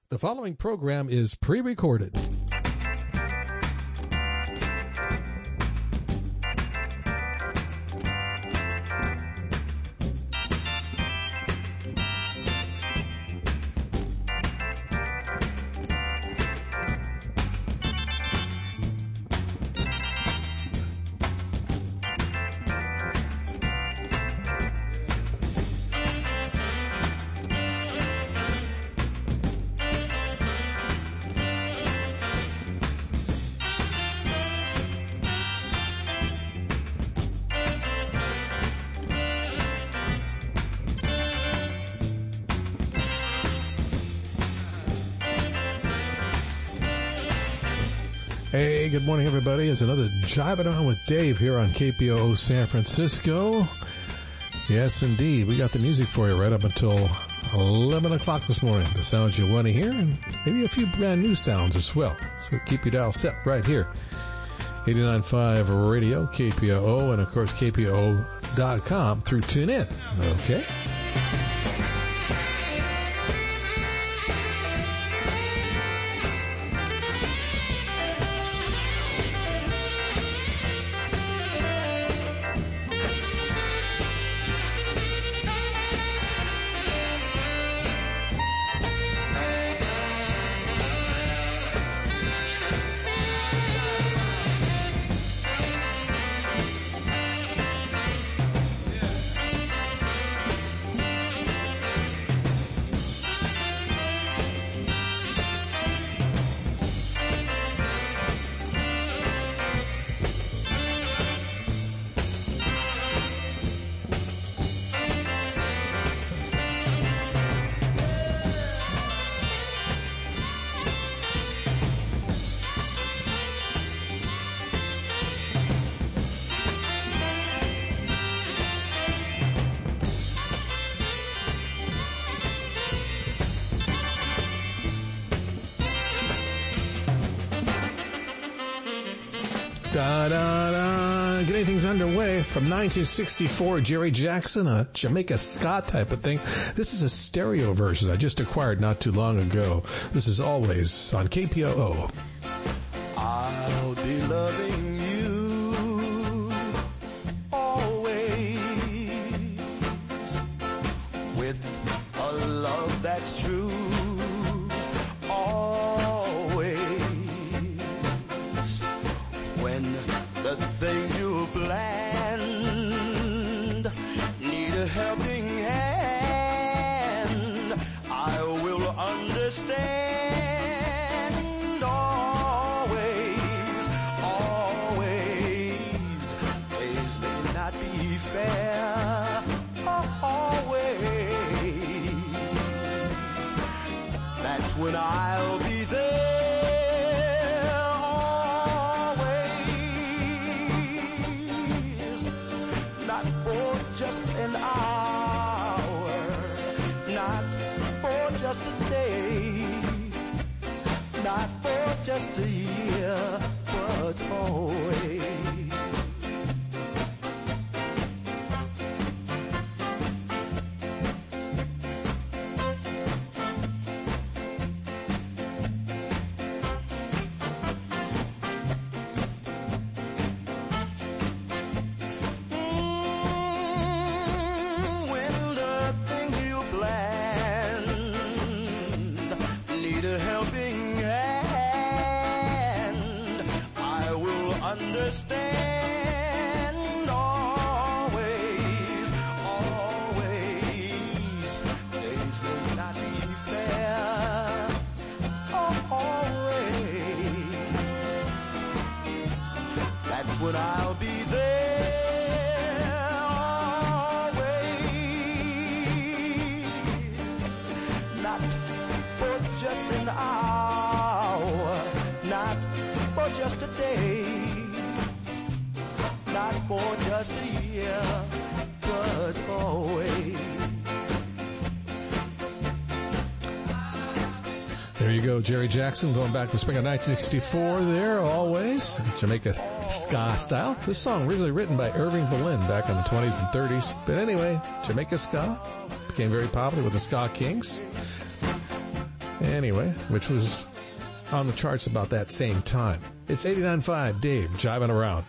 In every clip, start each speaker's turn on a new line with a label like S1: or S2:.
S1: The following program is pre-recorded. Hey, good morning, everybody. It's another Jiving On with Dave here on KPOO San Francisco. Yes, indeed. We got the music for you right up until 11 o'clock this morning. The sounds you want to hear, and maybe a few brand new sounds as well. So keep your dial set right here. 89.5 Radio, KPOO, and of course KPOO.com through TuneIn. Okay? Getting things underway from 1964, Jerry Jackson, a Jamaica ska type of thing. This is a stereo version I just acquired not too long ago. This is Always on KPOO.
S2: I'll be loving you always with a love that's true. Always when the things you planned need a helping hand, I will understand. Always, always, days may not be fair. Always, that's when I'll be there. Just an hour, not for just a day, not for just a year, but always. Understand. Always, always, days may not be fair. Always, that's when I'll be there. Always, not for just an hour, not for just a day, not for just a year, but always.
S1: There you go, Jerry Jackson, going back to spring of 1964 there, Always. Jamaica ska style. This song originally written by Irving Berlin back in the 20s and 30s. But anyway, Jamaica ska became very popular with the Ska Kings. Anyway, which was on the charts about that same time. It's 89.5 Dave jiving around.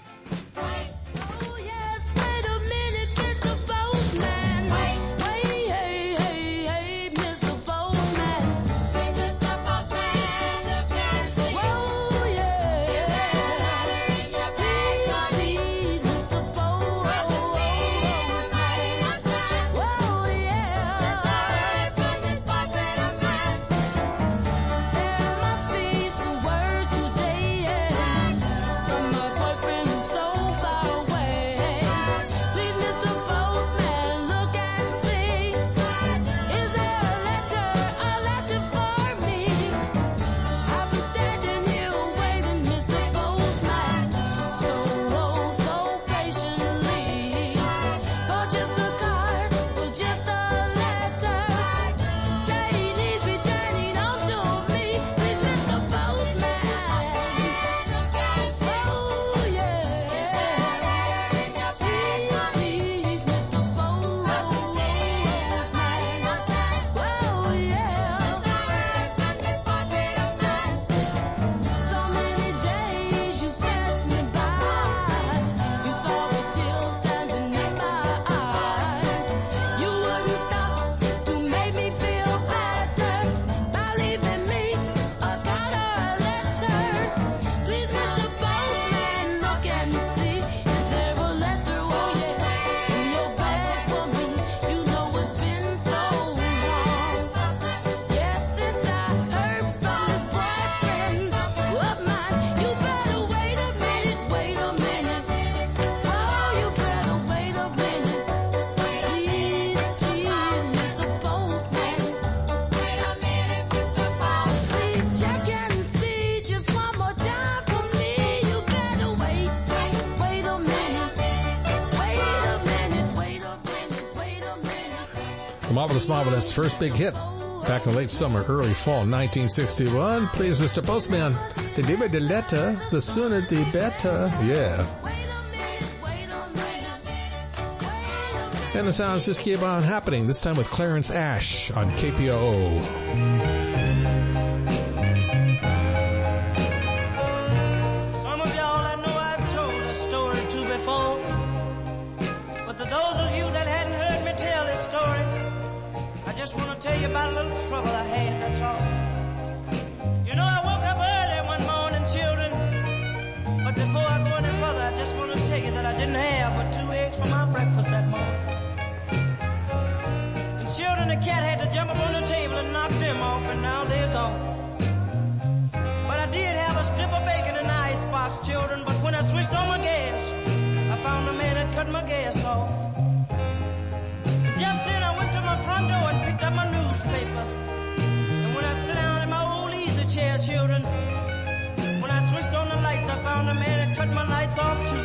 S1: Marvelous first big hit back in late summer, early fall, 1961. Please, Mr. Postman, deliver the letter, the sooner the better. Yeah. And the sounds just keep on happening, this time with Clarence Ash on KPOO.
S3: Some of y'all, I know I've told a story or two before, but to those of you that hadn't heard me tell this story, I just want to tell you about a little trouble I had, that's all. You know, I woke up early one morning, children, but before I go any further, I just want to tell you that I didn't have but 2 eggs for my breakfast that morning. And children, the cat had to jump up on the table and knock them off, and now they're gone. But I did have a strip of bacon in the icebox, children, but when I switched on my gas, I found the man had cut my gas off. Just then I went to my front door and picked up my newspaper. And when I sat down in my old easy chair, children, when I switched on the lights, I found a man had cut my lights off too.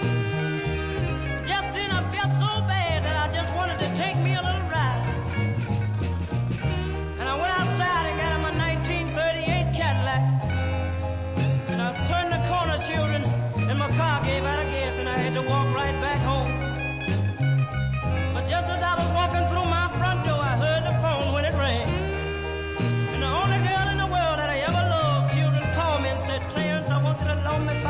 S3: Just then I felt so bad that I just wanted to take me a little ride. And I went outside and got in my 1938 Cadillac. And I turned the corner, children, and my car gave out of gas and I had to walk right back home. Just as I was walking through my front door, I heard the phone when it rang. And the only girl in the world that I ever loved, children, called me and said, Clarence, I want you to loan me $5.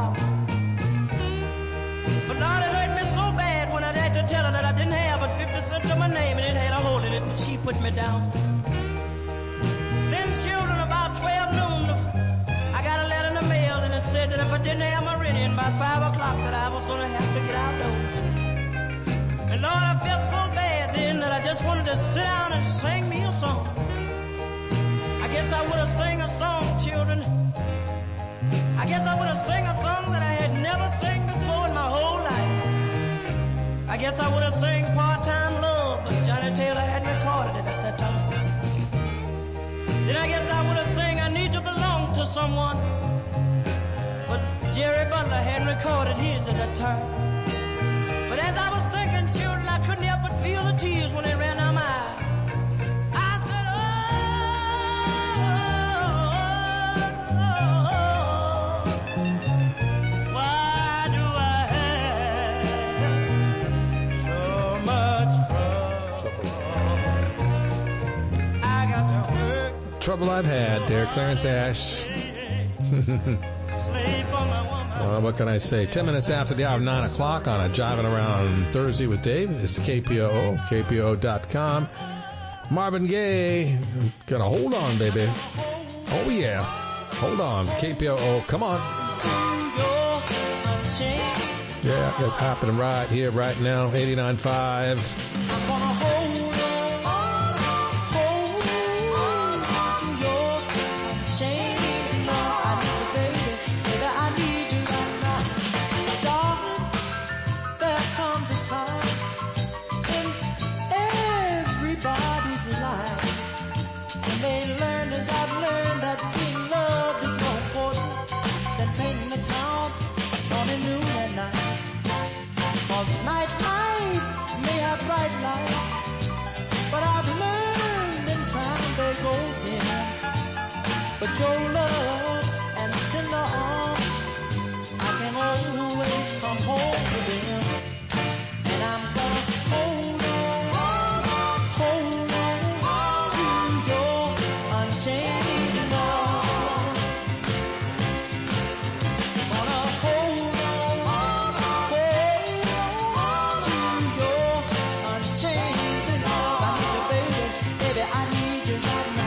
S3: But Lord, it hurt me so bad when I had to tell her that I didn't have but 50 cents to my name and it had a hole in it, and she put me down. Then, children, about 12 noon, I got a letter in the mail and it said that if I didn't have my rent in by 5 o'clock that I was going to have to get outdoors. And Lord, I felt so bad then that I just wanted to sit down and sing me a song. I guess I would have sang a song, children. I guess I would have sang a song that I had never sang before in my whole life. I guess I would have sang Part-Time Love, but Johnny Taylor hadn't recorded it at that time. Then I guess I would have sang I Need to Belong to Someone, but Jerry Butler hadn't recorded his at that time. But as I was thinking, children, I couldn't help but feel the tears when they ran down my eyes. I said, why do I have so much trouble? I got to work.
S1: Trouble trouble I've had there, Clarence Ash. What can I say? 10 minutes after the hour of 9 o'clock on a Jiving Around Thursday with Dave. It's KPOO, KPOO.com. Marvin Gaye, gonna hold on, baby. Oh, yeah. Hold on. KPOO, come on. Yeah, it's happening right here, right now. 89.5.
S2: But your love and tender arms, I can always come home to them. And I'm gonna hold on to your unchanging love. Gonna hold on to your unchanging love. I need you, baby, baby, I need you right now.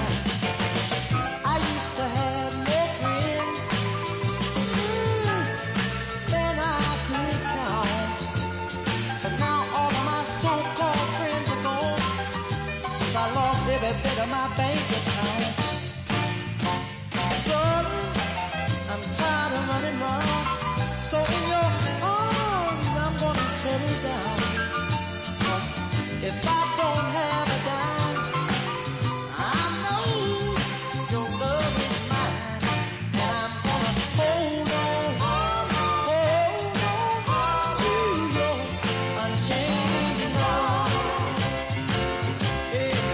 S2: Every bit of my bank account. Darling, I'm tired of running round. So in your arms, I'm gonna settle down. 'Cause if I don't have a dime, I know your love is mine. And I'm gonna hold on to your unchanging love. Yeah.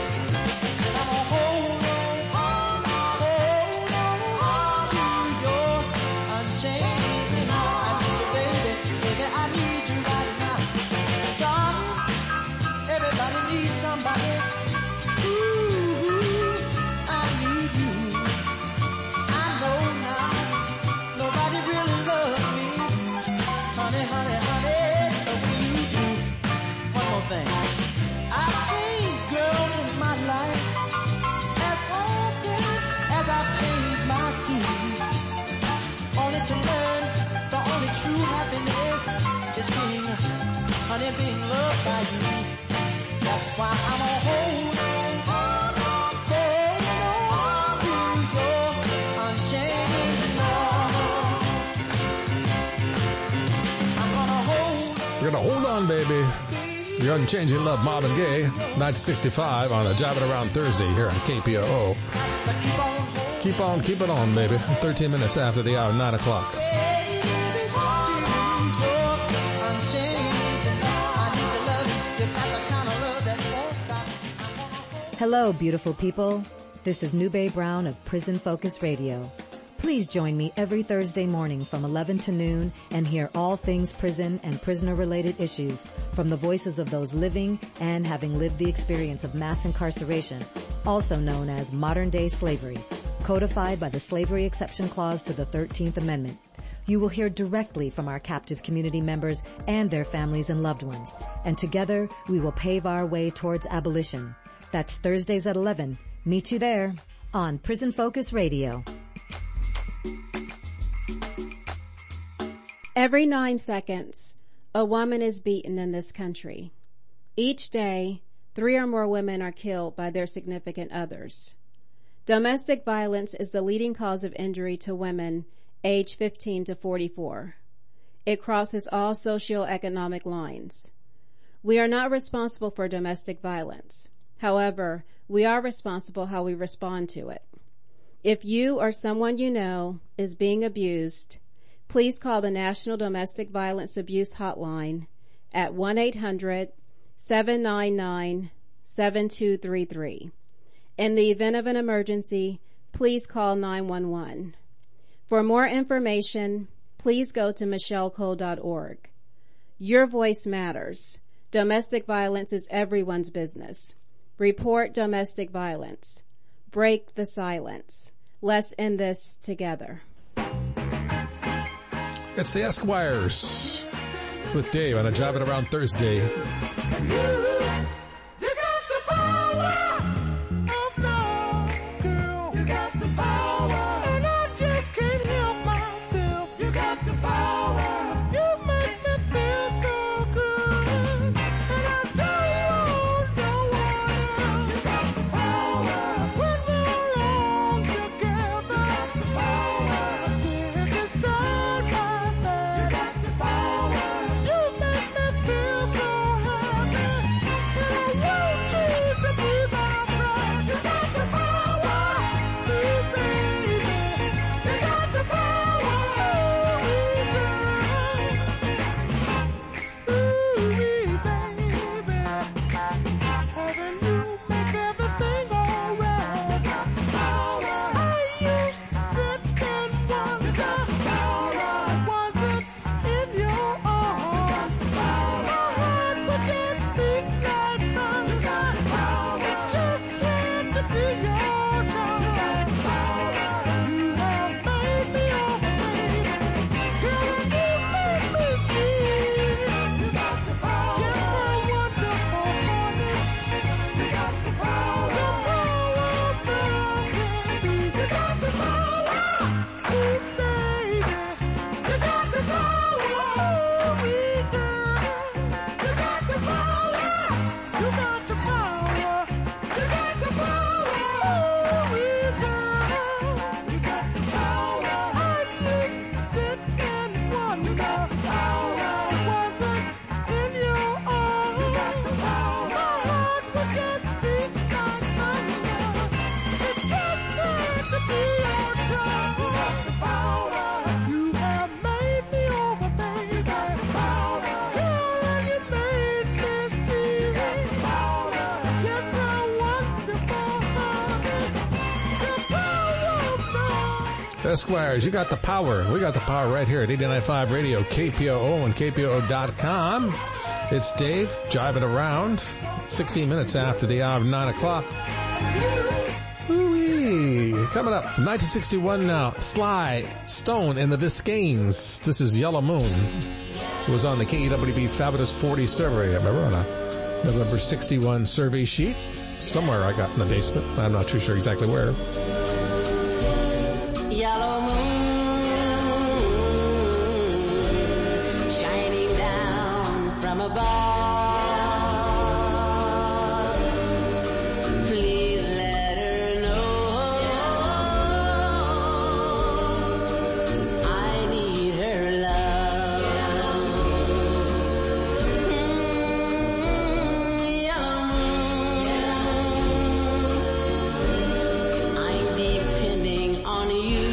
S2: I've changed girls in my life as often as I've changed my suits. Only to learn the only true happiness is being loved by you. That's why I'm gonna hold on to your unchanging love. I'm gonna hold on.
S1: We're gonna hold on, baby. Your Unchanging Love, Marvin Gaye, 965 on a Jiving Around Thursday here on KPOO. Keep on, keep it on, baby. 13 minutes after the hour, 9 o'clock.
S4: Hello, beautiful people. This is Nube Brown of Prison Focus Radio. Please join me every Thursday morning from 11 to noon and hear all things prison and prisoner-related issues from the voices of those living and having lived the experience of mass incarceration, also known as modern-day slavery, codified by the Slavery Exception Clause to the 13th Amendment. You will hear directly from our captive community members and their families and loved ones, and together we will pave our way towards abolition. That's Thursdays at 11. Meet you there on Prison Focus Radio.
S5: Every 9 seconds, a woman is beaten in this country. Each day, 3 or more women are killed by their significant others. Domestic violence is the leading cause of injury to women aged 15 to 44. It crosses all socioeconomic lines. We are not responsible for domestic violence. However, we are responsible how we respond to it. If you or someone you know is being abused, please call the National Domestic Violence Abuse Hotline at 1-800-799-7233. In the event of an emergency, please call 911. For more information, please go to michellecole.org. Your voice matters. Domestic violence is everyone's business. Report domestic violence. break the silence. Let's end this together.
S1: It's the Esquires with Dave on a Jiving Around Thursday. Esquires, you got the power. We got the power right here at 89.5 Radio, KPOO and KPOO.com. It's Dave, jiving around, 16 minutes after the hour of 9 o'clock. Ooh-wee. Coming up, 1961 now, Sly Stone and the Biscaynes. This is Yellow Moon. It was on the KEWB Fabulous 40 survey, I remember, on a November 61 survey sheet. Somewhere I got in the basement. I'm not too sure exactly where.
S6: Yellow moon shining down from above. Please let her know I need her love. Yellow moon, I'm depending on you.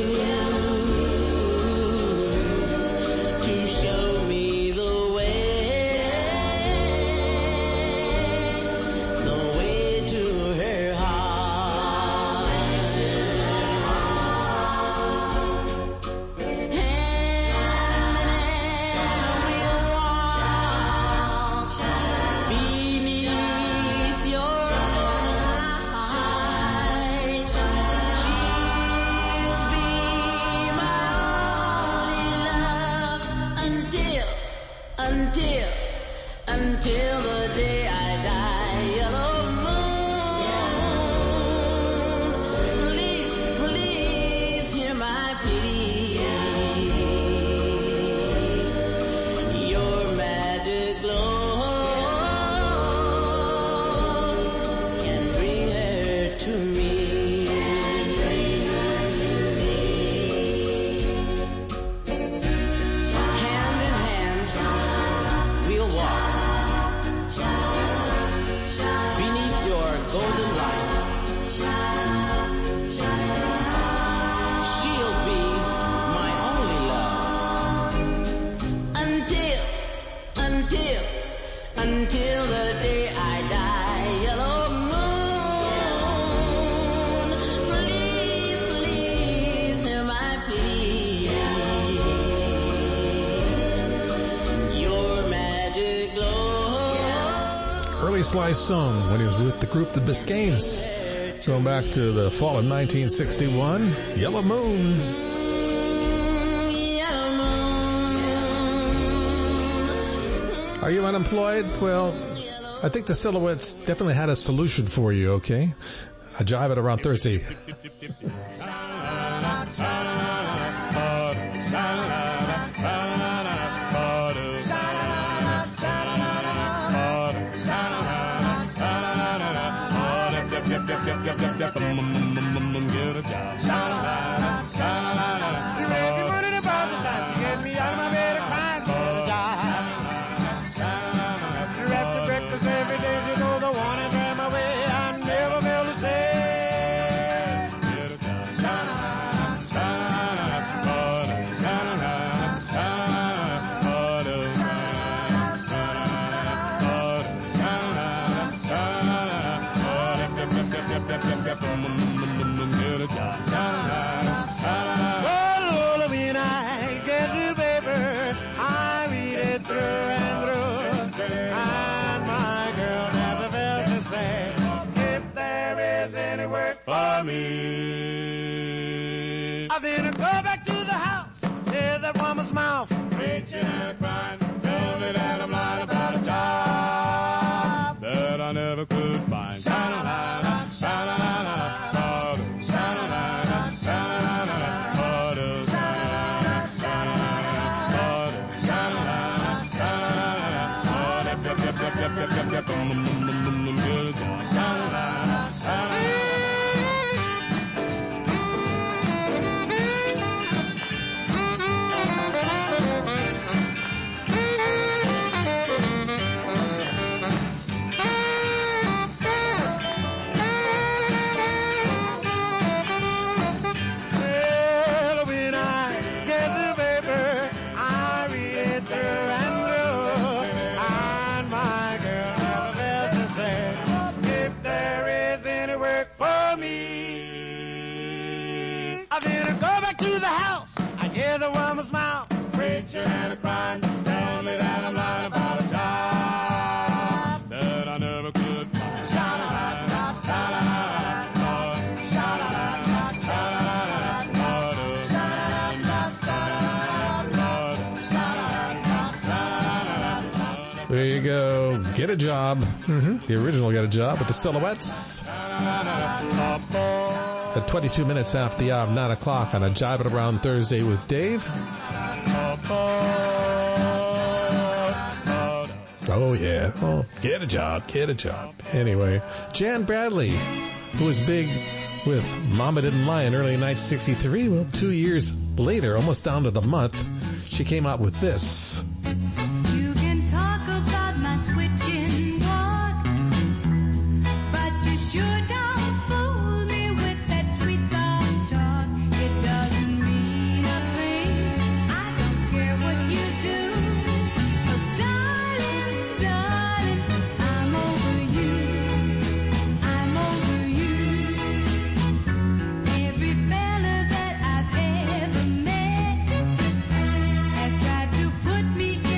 S6: Until the day I die, yellow moon, please, please hear my plea. Your magic glow can bring her to me. Hand in hand, we'll walk beneath your golden light. She'll be my only love until the day I die. Yellow moon, please, please hear my plea. Your magic glow.
S1: Early Sly Stone when he was with the group The Biscaynes. Going back to the fall of 1961, Yellow Moon. Are you unemployed? Well, I think the Silhouettes definitely had a solution for you, okay? I jive it around Thursday.
S7: Get a job. You raise me money about the time to get me out of my bed and crying for a job. You wrap the breakfast every day, so you know the one and drive my way. I never fail to say, get a job. Well, when I get the paper, I read it through and through, and my girl never fails to say, if there is any work for me, I then go back to the house, hear that woman's mouth, preaching and crying, tell me that I'm lying about a job that I never could find. Sha-la-la-la, sha-la-la-la. To the house, I hear the woman's mouth, preaching and crying, tell me that I'm lying about a job that I never could find. Sha-la-la-la, sha-la-la-la, sha-la-la-la, sha-la-la-la,
S1: There you go. Get a job. The original Get a Job with the Silhouettes. At 22 minutes after the hour of 9 o'clock on a Jive It Around Thursday with Dave. Oh, yeah. Oh, get a job. Get a job. Anyway, Jan Bradley, who was big with Mama Didn't Lie in early 1963. Well, 2 years later, almost down to the month, she came out with this.
S8: You can talk about my switching walk, but you should not fool me with that sweet soft talk. It doesn't mean a thing. I don't care what you do. 'Cause darling, darling, I'm over you. I'm over you. Every fella that I've ever met has tried to put me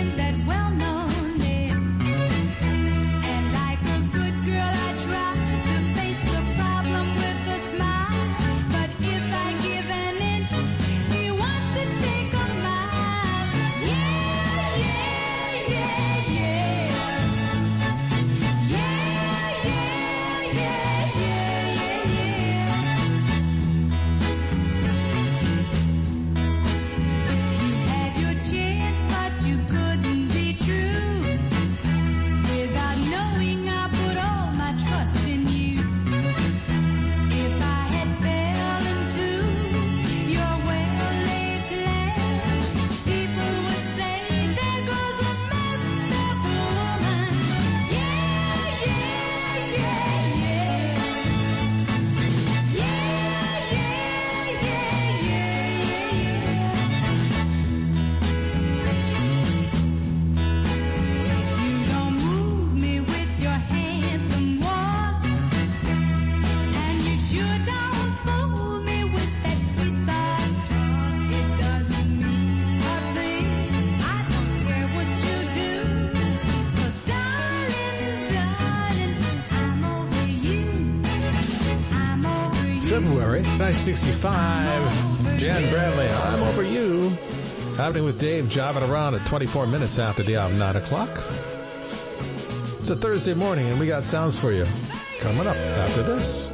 S1: February 1965. Jan Bradley, I'm Over You. Happening with Dave, jiving around at 24 minutes after the hour of 9 o'clock. It's a Thursday morning, and we got sounds for you coming up after this.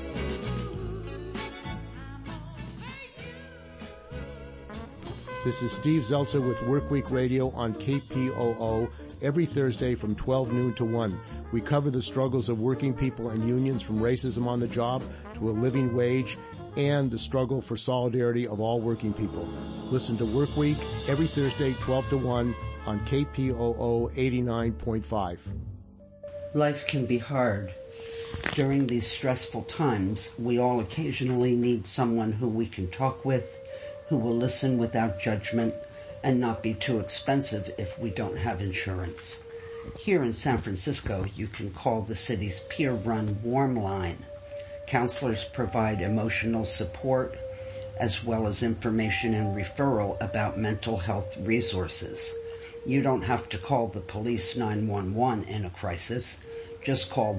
S9: This is Steve Zeltzer with Workweek Radio on KPOO every Thursday from 12 noon to 1. We cover the struggles of working people and unions, from racism on the job to a living wage, and the struggle for solidarity of all working people. Listen to Workweek every Thursday 12 to 1 on KPOO 89.5.
S10: Life can be hard. During these stressful times, we all occasionally need someone who we can talk with, who will listen without judgment and not be too expensive if we don't have insurance. Here in San Francisco, you can call the city's peer-run Warm Line. Counselors provide emotional support as well as information and referral about mental health resources. You don't have to call the police 911 in a crisis. Just call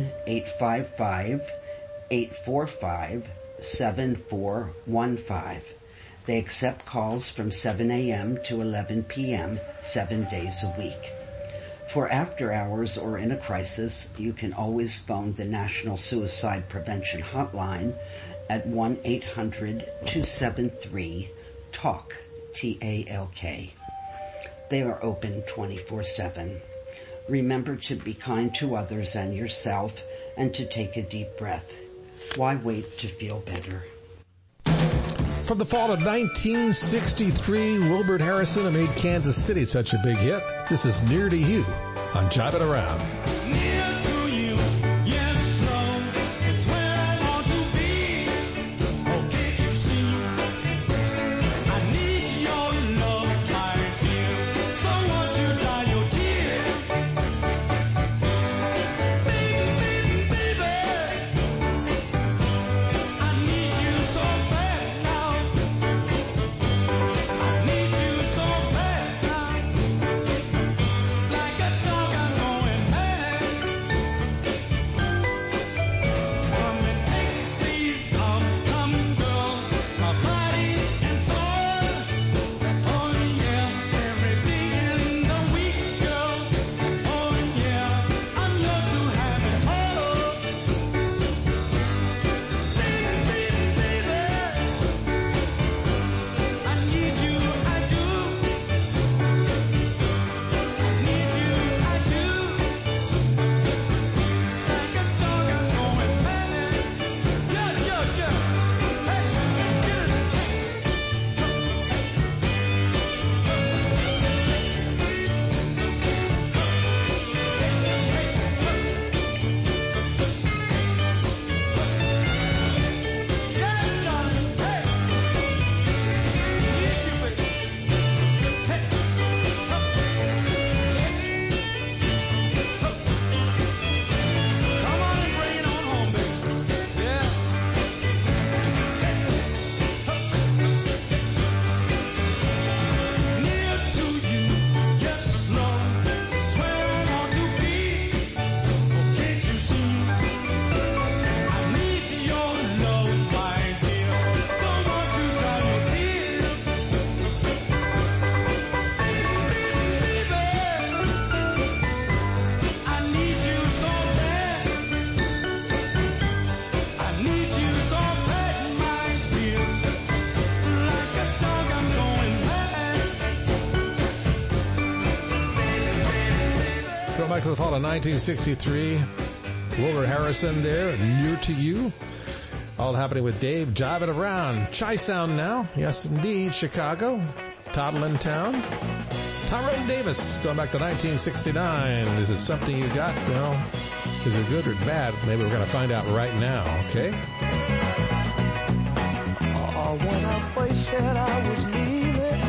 S10: 1-855-845-7415. They accept calls from 7 a.m. to 11 p.m. 7 days a week. For after hours or in a crisis, you can always phone the National Suicide Prevention Hotline at 1-800-273-TALK, T-A-L-K. They are open 24/7. Remember to be kind to others and yourself, and to take a deep breath. Why wait to feel better?
S1: From the fall of 1963, Wilbert Harrison, who made Kansas City such a big hit. This is Near to You on Jiving Around. Back to the fall of 1963. Wilbert Harrison there, Near to You. All happening with Dave, jiving around. Chi Sound now. Yes, indeed. Chicago. Toddlin Town. Tyrone Davis, going back to 1969. Is it something you got? Well, is it good or bad? Maybe we're going to find out right now, okay?
S2: Oh, when I first said I was leaving,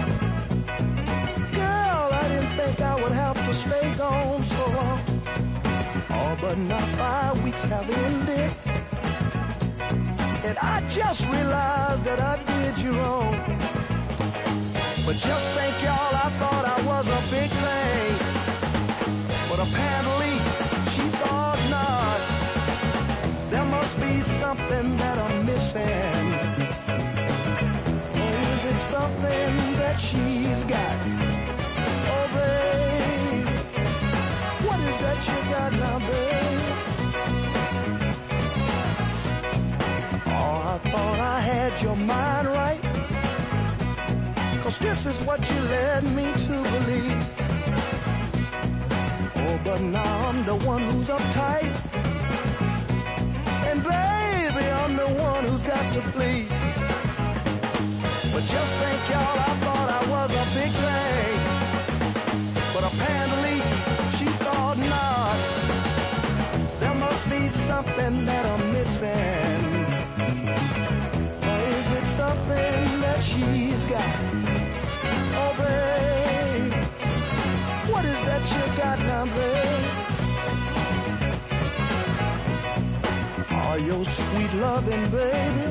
S2: girl, I didn't think I would have to stay gone so long. Oh, but now 5 weeks have ended, and I just realized that I did you wrong. But just think, y'all, I thought I was a big thing, but apparently she thought not. There must be something that I'm missing. that she's got? Oh, babe, what is that you got now, babe? Oh, I thought I had your mind right, 'cause this is what you led me to believe. Oh, but now I'm the one who's uptight, and baby, I'm the one who's got to plead. But just think, y'all, I thought I was a big thing, but apparently she thought not. There must be something that I'm missing. Or is it something that she's got? Oh, babe, what is that you got now, babe? Oh, your sweet loving, baby,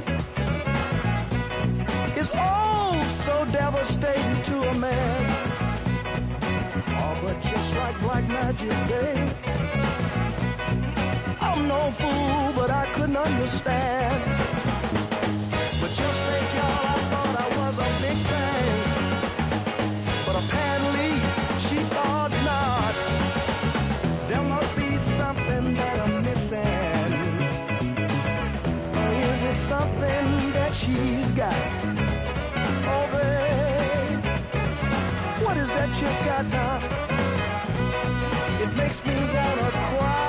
S2: is oh so devastating to a man. Oh, but just like black magic, babe, I'm no fool, but I couldn't understand. But just think, y'all, I thought I was a big thing, but apparently she thought not. There must be something that I'm missing. Or is it something that she's got? Oh, babe, what is that you got now? It makes me wanna cry.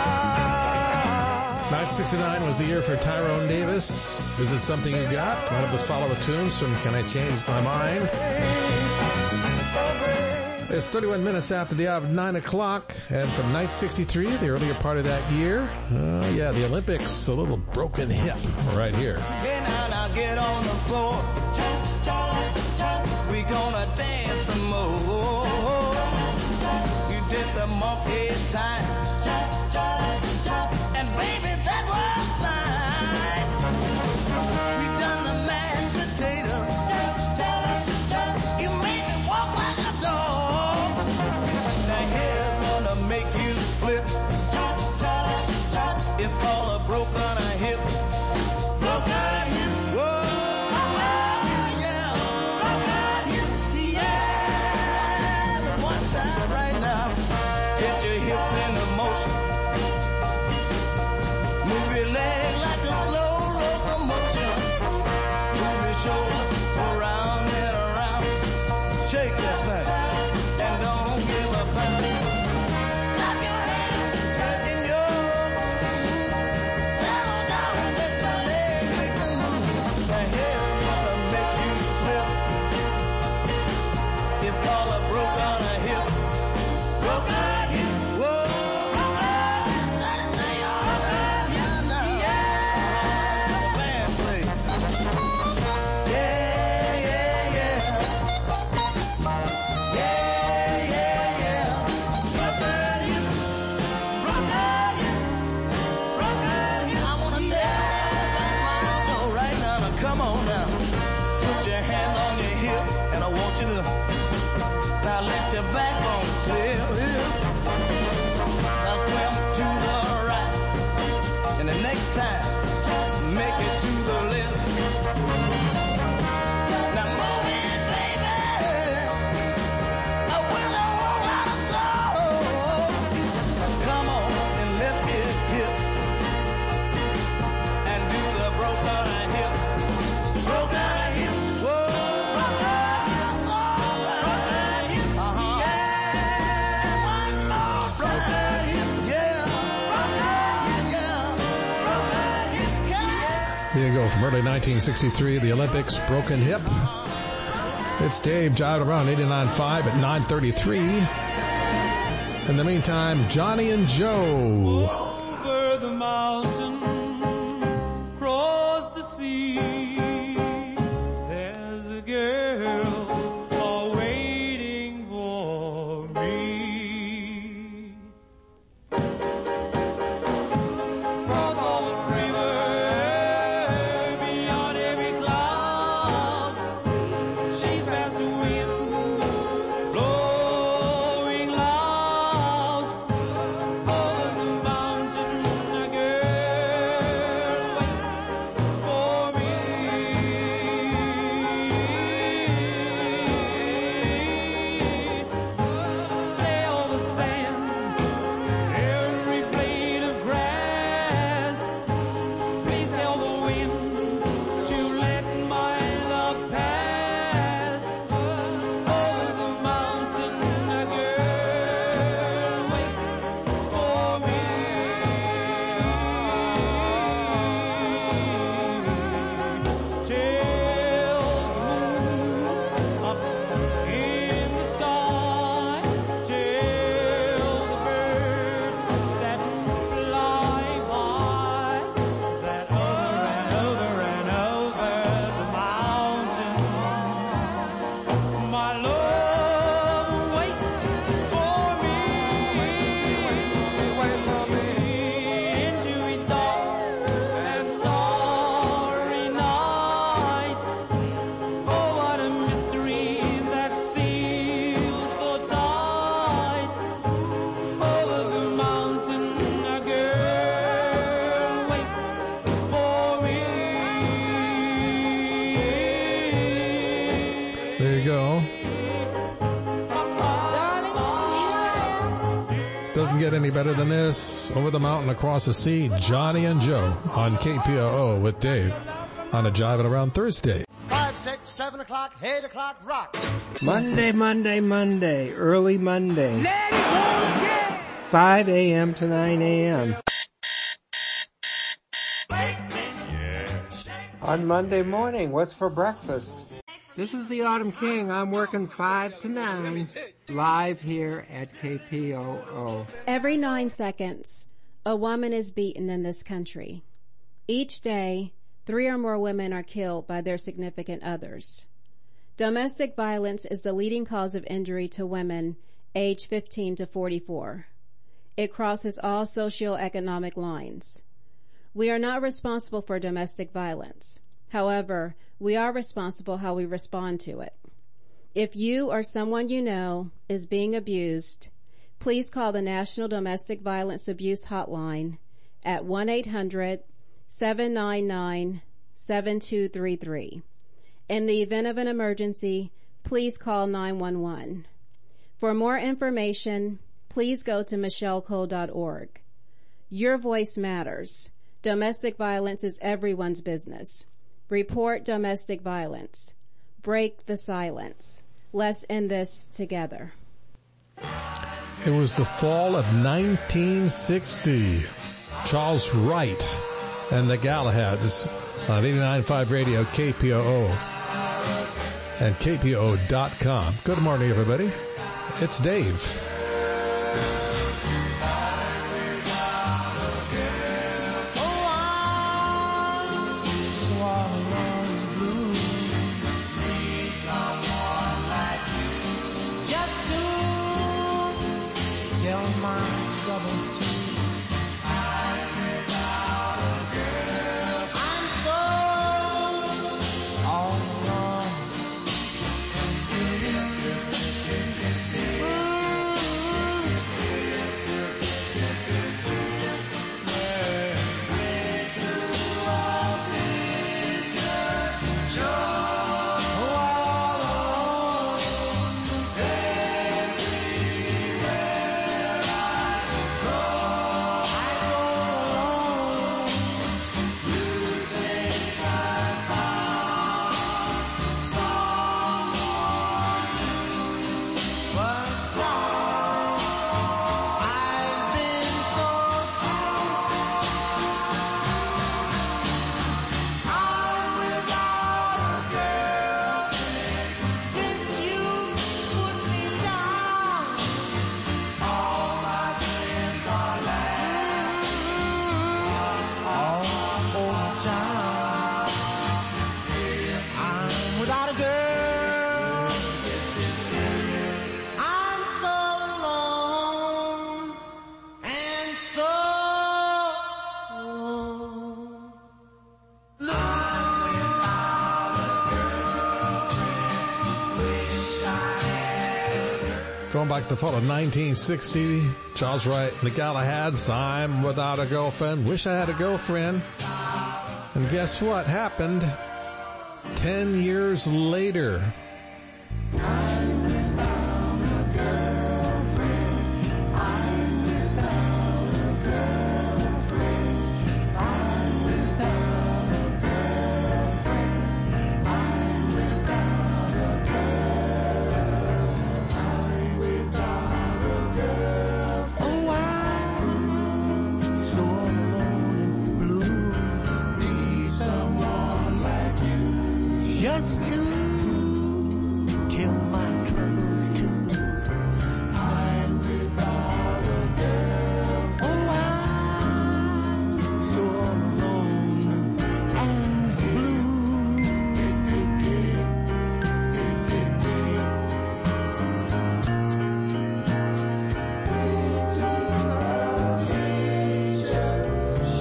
S1: 1969 was the year for Tyrone Davis. Is it something you got? One of us follow the tunes from Can I Change My Mind? It's 31 minutes after the hour of 9 o'clock, and from 1963, the earlier part of that year, the Olympics, a little broken hip right here.
S2: Hey, now get on the floor. We gonna dance some more. You did the monkey time, and baby, that was fine. We done the mashed potato. You made me walk like a dog. Now here's gonna make you flip. It's called a broken hip. Broken hip.
S1: There you go, from early 1963, the Olympics, broken hip. It's Dave, Jive Around 89.5 at 9:33. In the meantime, Johnny and Joe.
S11: Over the mountain, across the sea, there's a girl all waiting for me. Cross all the river, beyond every cloud, she's past the wind, blowing loud over the mountain.
S1: better than this. Over the mountain, across the sea, Johnny and Joe on KPOO with Dave on a Jiving Around Thursday.
S12: 5, 6, 7 o'clock, 8 o'clock, rock.
S13: Monday, early Monday. 5 a.m. to 9 a.m. On Monday morning, what's for breakfast? This is the Autumn King. I'm working 5 to 9, live here at KPOO.
S5: Every 9 seconds, a woman is beaten in this country. Each day, 3 or more women are killed by their significant others. Domestic violence is the leading cause of injury to women aged 15 to 44. It crosses all socioeconomic lines. We are not responsible for domestic violence. However, we are responsible how we respond to it. If you or someone you know is being abused, please call the National Domestic Violence Abuse Hotline at 1-800-799-7233. In the event of an emergency, please call 911. For more information, please go to michellecole.org. Your voice matters. Domestic violence is everyone's business. Report domestic violence. Break the silence. Let's end this together.
S1: It was the fall of 1960. Charles Wright and the Galahads on 89.5 Radio, KPOO, and KPOO.com. Good morning, everybody. It's Dave. Going back to the fall of 1960, Charles Wright and the Galahads, I'm without a girlfriend, wish I had a girlfriend. And guess what happened 10 years later?
S2: Just to tell my troubles to. I'm without a girl. Oh, I'm so alone and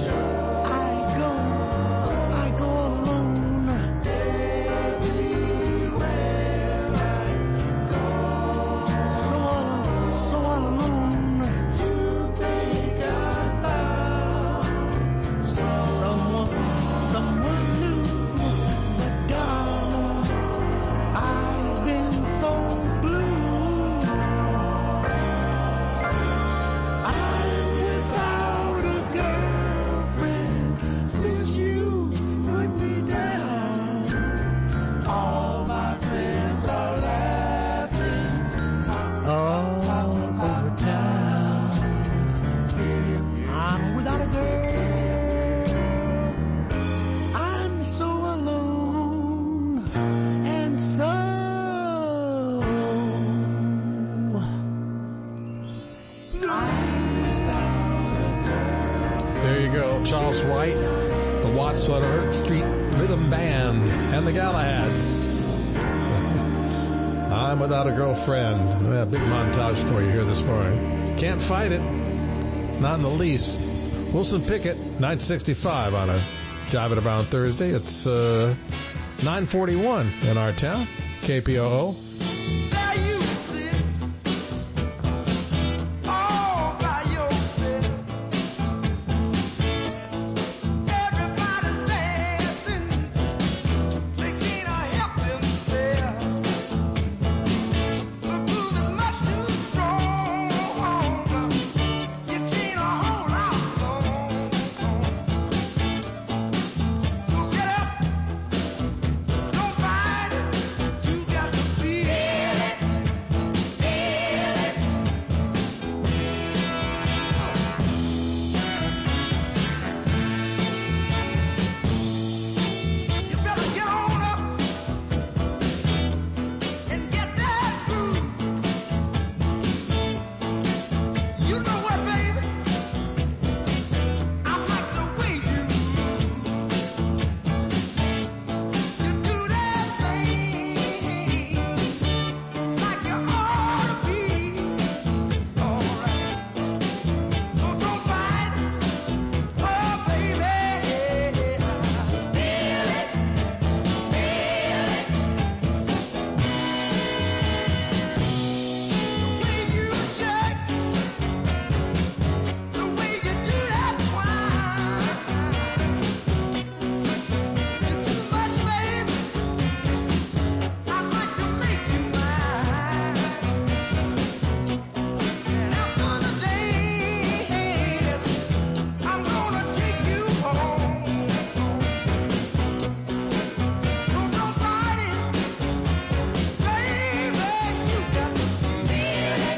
S2: I go alone.
S1: Charles White, the Wattswater Street Rhythm Band, and the Galahads. I'm Without a Girlfriend. Yeah, big montage for you here this morning. Can't fight it. Not in the least. Wilson Pickett, 965 on a Jive It Around Thursday. It's 9:41 in our town. KPOO.
S2: There you sit, all by yourself. Everybody's dancing, they can't help themselves. The groove is much too strong, you can't hold out long. So get up, don't fight it, you got to feel it. You better get on up and get that groove. You know what, baby? I like the way you move. You do that thing like you ought to be. All right. So don't fight it. Oh, baby. Feel it. The way you shake, the way you do that twine, you're too much, baby. I'd like to make you mine. And after the dance, I'm gonna take you home. So don't fight it, baby. You got to feel it.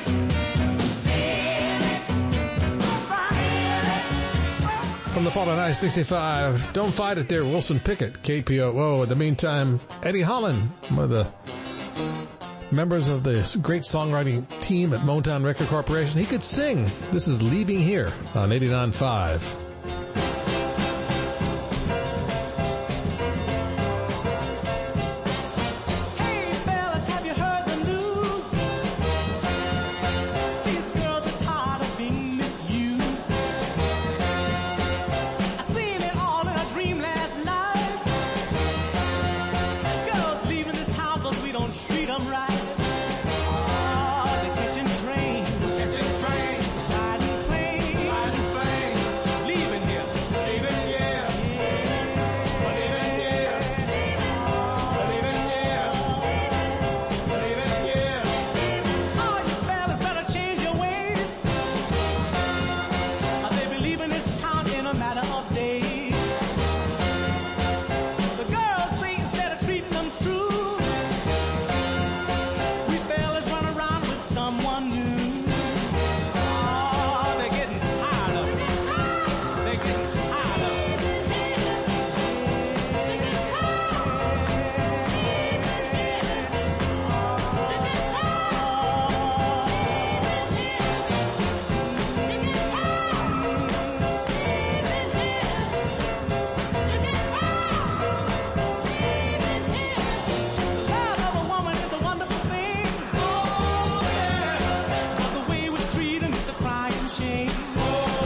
S2: Don't fight it.
S1: From the fall of 965, Don't Fight It there, Wilson Pickett, KPOO. In the meantime, Eddie Holland, one of the members of the great songwriting team at Motown Record Corporation. He could sing. This is Leaving Here on 89.5.
S2: Hey fellas, have you heard the news? These girls are tired of being misused. I seen it all in a dream last night. Girls leaving this town 'cause we don't treat them right. Oh, the kitchen train, riding plane, leaving here, leaving here, leaving here, leaving here. Oh, you fellas better change your ways. They be leaving this town in a matter of days. The girls say instead of treating them true, we fellas run around with someone new. Oh, they're getting tired of it. They're getting tired of it. Love of a woman is a wonderful thing. Oh, yeah. But the way we treat them is a crying shame. Oh,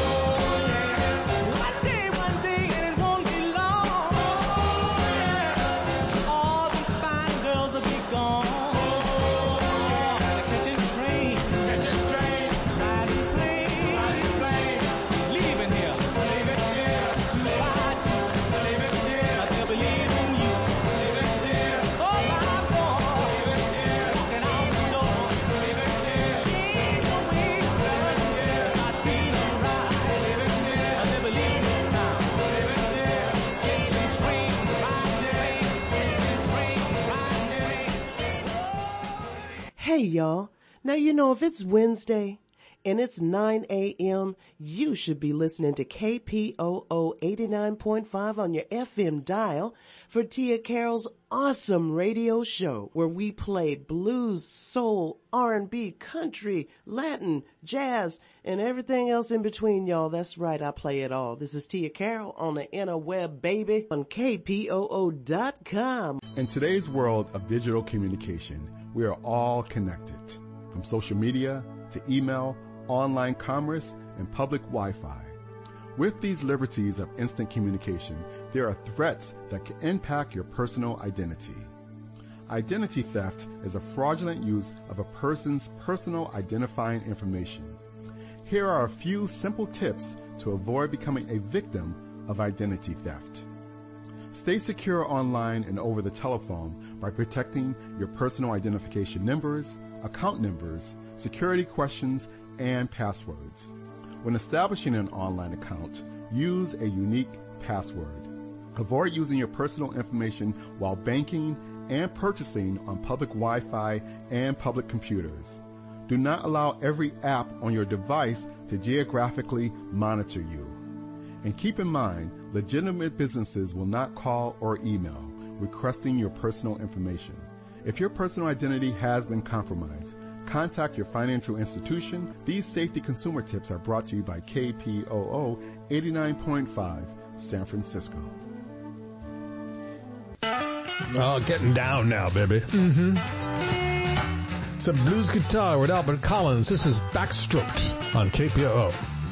S2: yeah. One day, and it won't be long. Oh, yeah. All these fine girls will be gone. Oh, yeah. The kitchen train, riding plane, leaving here, too far to leave it here. I believe in you. Oh, my boy, walking out the door. Change your ways, start treating them right. I never leave this town. Kitchen train, riding
S14: Hey y'all, now you know if it's Wednesday and it's 9 a.m., you should be listening to KPOO 89.5 on your FM dial for Tia Carroll's awesome radio show where we play blues, soul, R&B, country, Latin, jazz, and everything else in between, y'all. That's right, I play it all. This is Tia Carroll on the interweb, baby, on KPOO.com.
S15: In today's world of digital communication, we are all connected, from social media to email, online commerce, and public Wi-Fi. With these liberties of instant communication, there are threats that can impact your personal identity. Identity theft is a fraudulent use of a person's personal identifying information. Here are a few simple tips to avoid becoming a victim of identity theft. Stay secure online and over the telephone by protecting your personal identification numbers, account numbers, security questions, and passwords. When establishing an online account, use a unique password. Avoid using your personal information while banking and purchasing on public Wi-Fi and public computers. Do not allow every app on your device to geographically monitor you. And keep in mind, legitimate businesses will not call or email requesting your personal information. If your personal identity has been compromised, contact your financial institution. These safety consumer tips are brought to you by KPOO 89.5 San Francisco.
S1: Oh, getting down now, baby. Some blues guitar with Albert Collins. This is Backstroked on KPOO.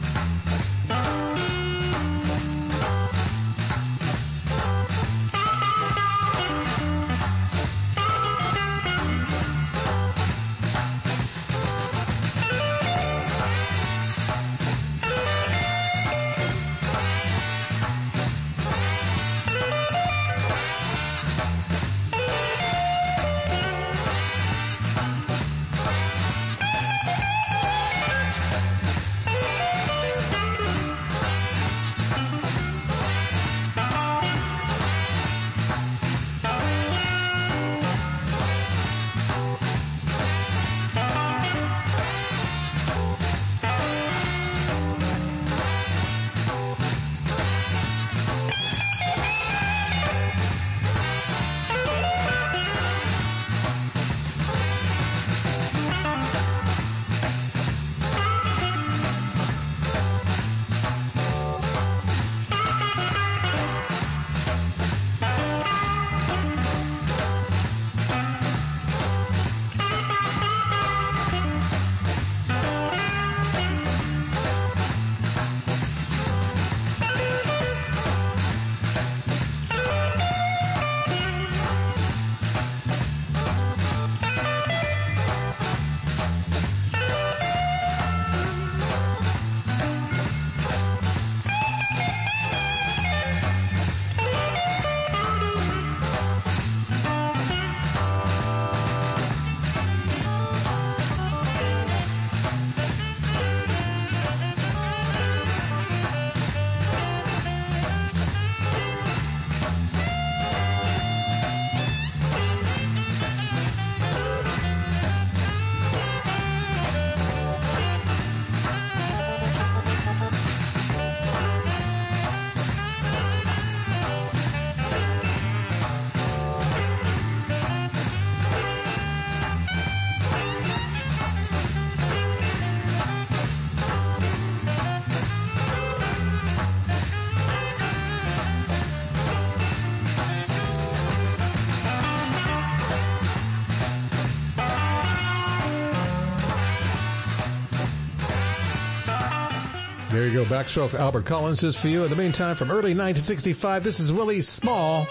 S1: There you go. Backstroke Albert Collins is for you. In the meantime, from early 1965, this is Willie Small.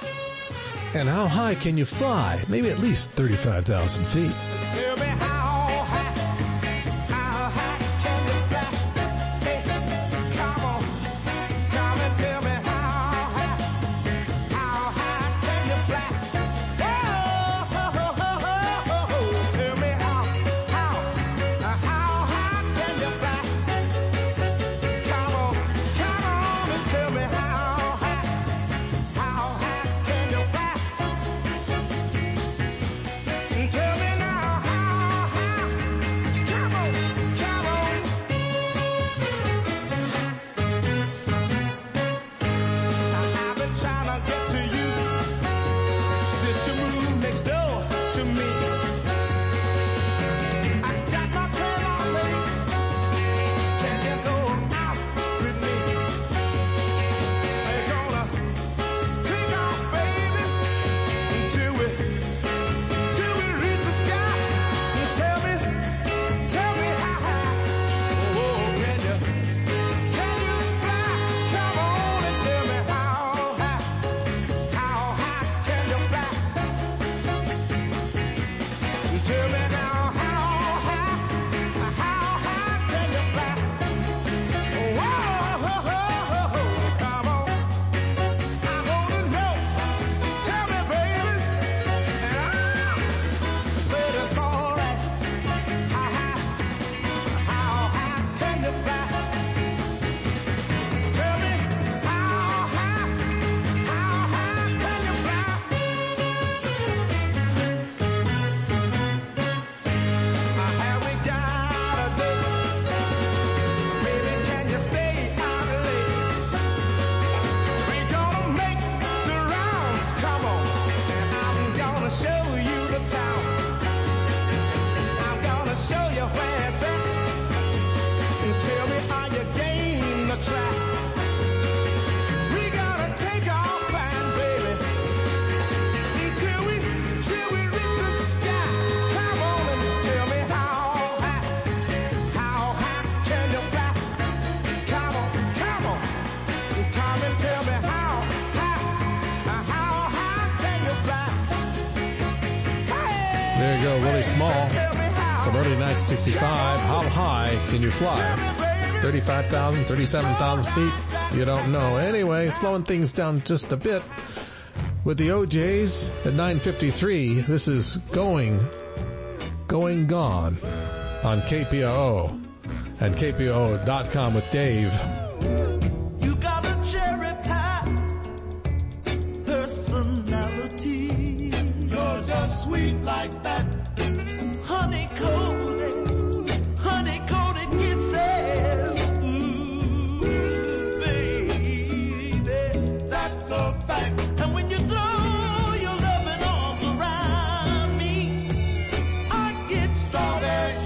S1: And how high can you fly? Maybe at least 35,000 feet.
S7: Tell me how high can you fly? Hey, come on, come and tell me how high can you fly? Oh, tell me how high can you fly? Come on and tell me how high can you fly? Tell me now how
S1: There you go, Willie Small from early 1965. How high can you fly? 35,000, 37,000 feet? You don't know. Anyway, slowing things down just a bit with the OJs at 9:53. This is Going Gone on KPOO and KPOO.com with Dave.
S2: You got a cherry pie personality. You're just sweet like that. Honey coated kisses. Ooh, baby, that's a fact. And when you throw your loving arms around me, I get strawberry,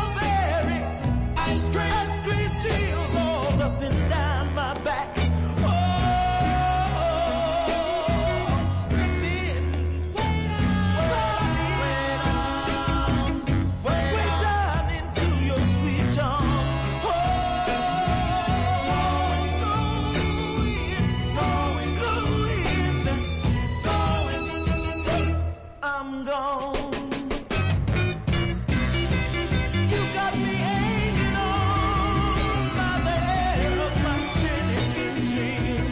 S2: ice cream chills all up and down my back. Oh, slipping way down into your sweet arms. Oh, going, I'm gone. You got me hanging on by the hair of my chinny chin chin.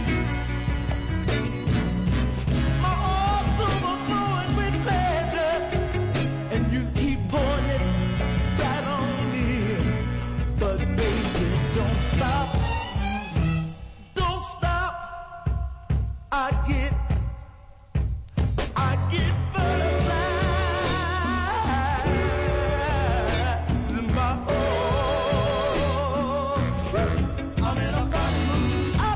S2: My arms overflowing with pleasure, and you keep pouring it right on me. But baby, don't stop, don't stop. I get butterflies in my heart. I'm in a bad mood. I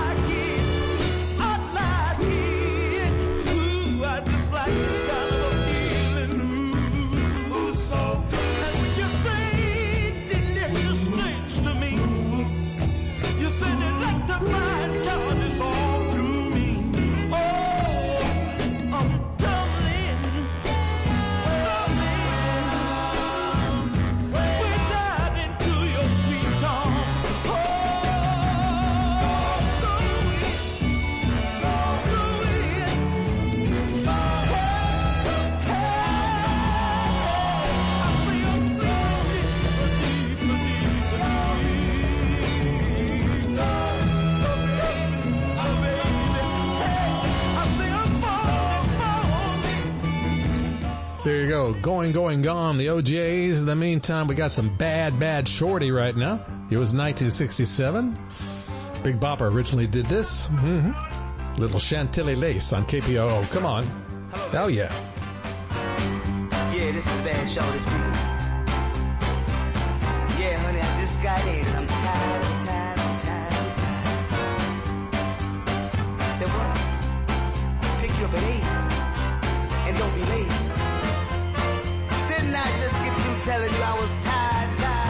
S2: like it. Ooh, I just like this kind of a feeling. Ooh, so good. And when you say delicious things to me, you send electrifying charges all through me. Oh, I'm tumbling way down into your sweet arms. Oh,
S1: There you go. Going Gone, the OJs. In the meantime, we got some Bad Shorty right now. It was 1967. Big Bopper originally did this. Little Chantilly Lace on KPOO. Come on. Oh, yeah.
S16: Yeah, this is Bad Shorty speaking. Yeah, honey, I just got in. I'm tired. Say what? Pick you up at 8. And don't be late. Didn't I just get through telling you I was tired?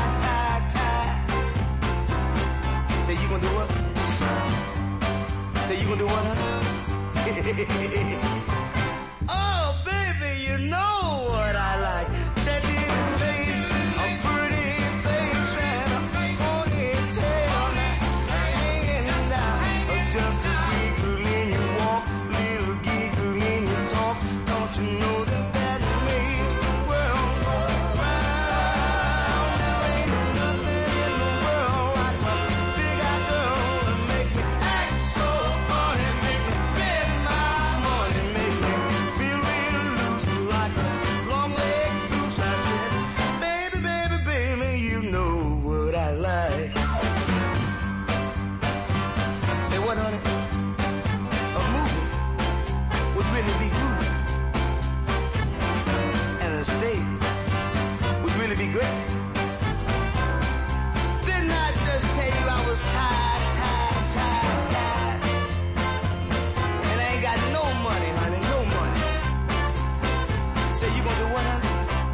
S16: Say you gonna do what? Say you gonna do what, honey? Oh, baby, you know what I like. Chantilly lace, a pretty face, and a ponytail hanging down. Just a wiggle in your walk, little giggle in your talk. Don't you know that makes the world go round? There ain't nothing in the world like a big-eyed girl to make me act so funny, make me spend my money, make me feel real loose like a long-legged goose. I said, baby, baby, baby, you know what I like. Say what, honey? A movie would really be groovy, and a state would really be great. Didn't I just tell you I was tired? And I ain't got no money, honey, no money. Say you gonna do what, honey?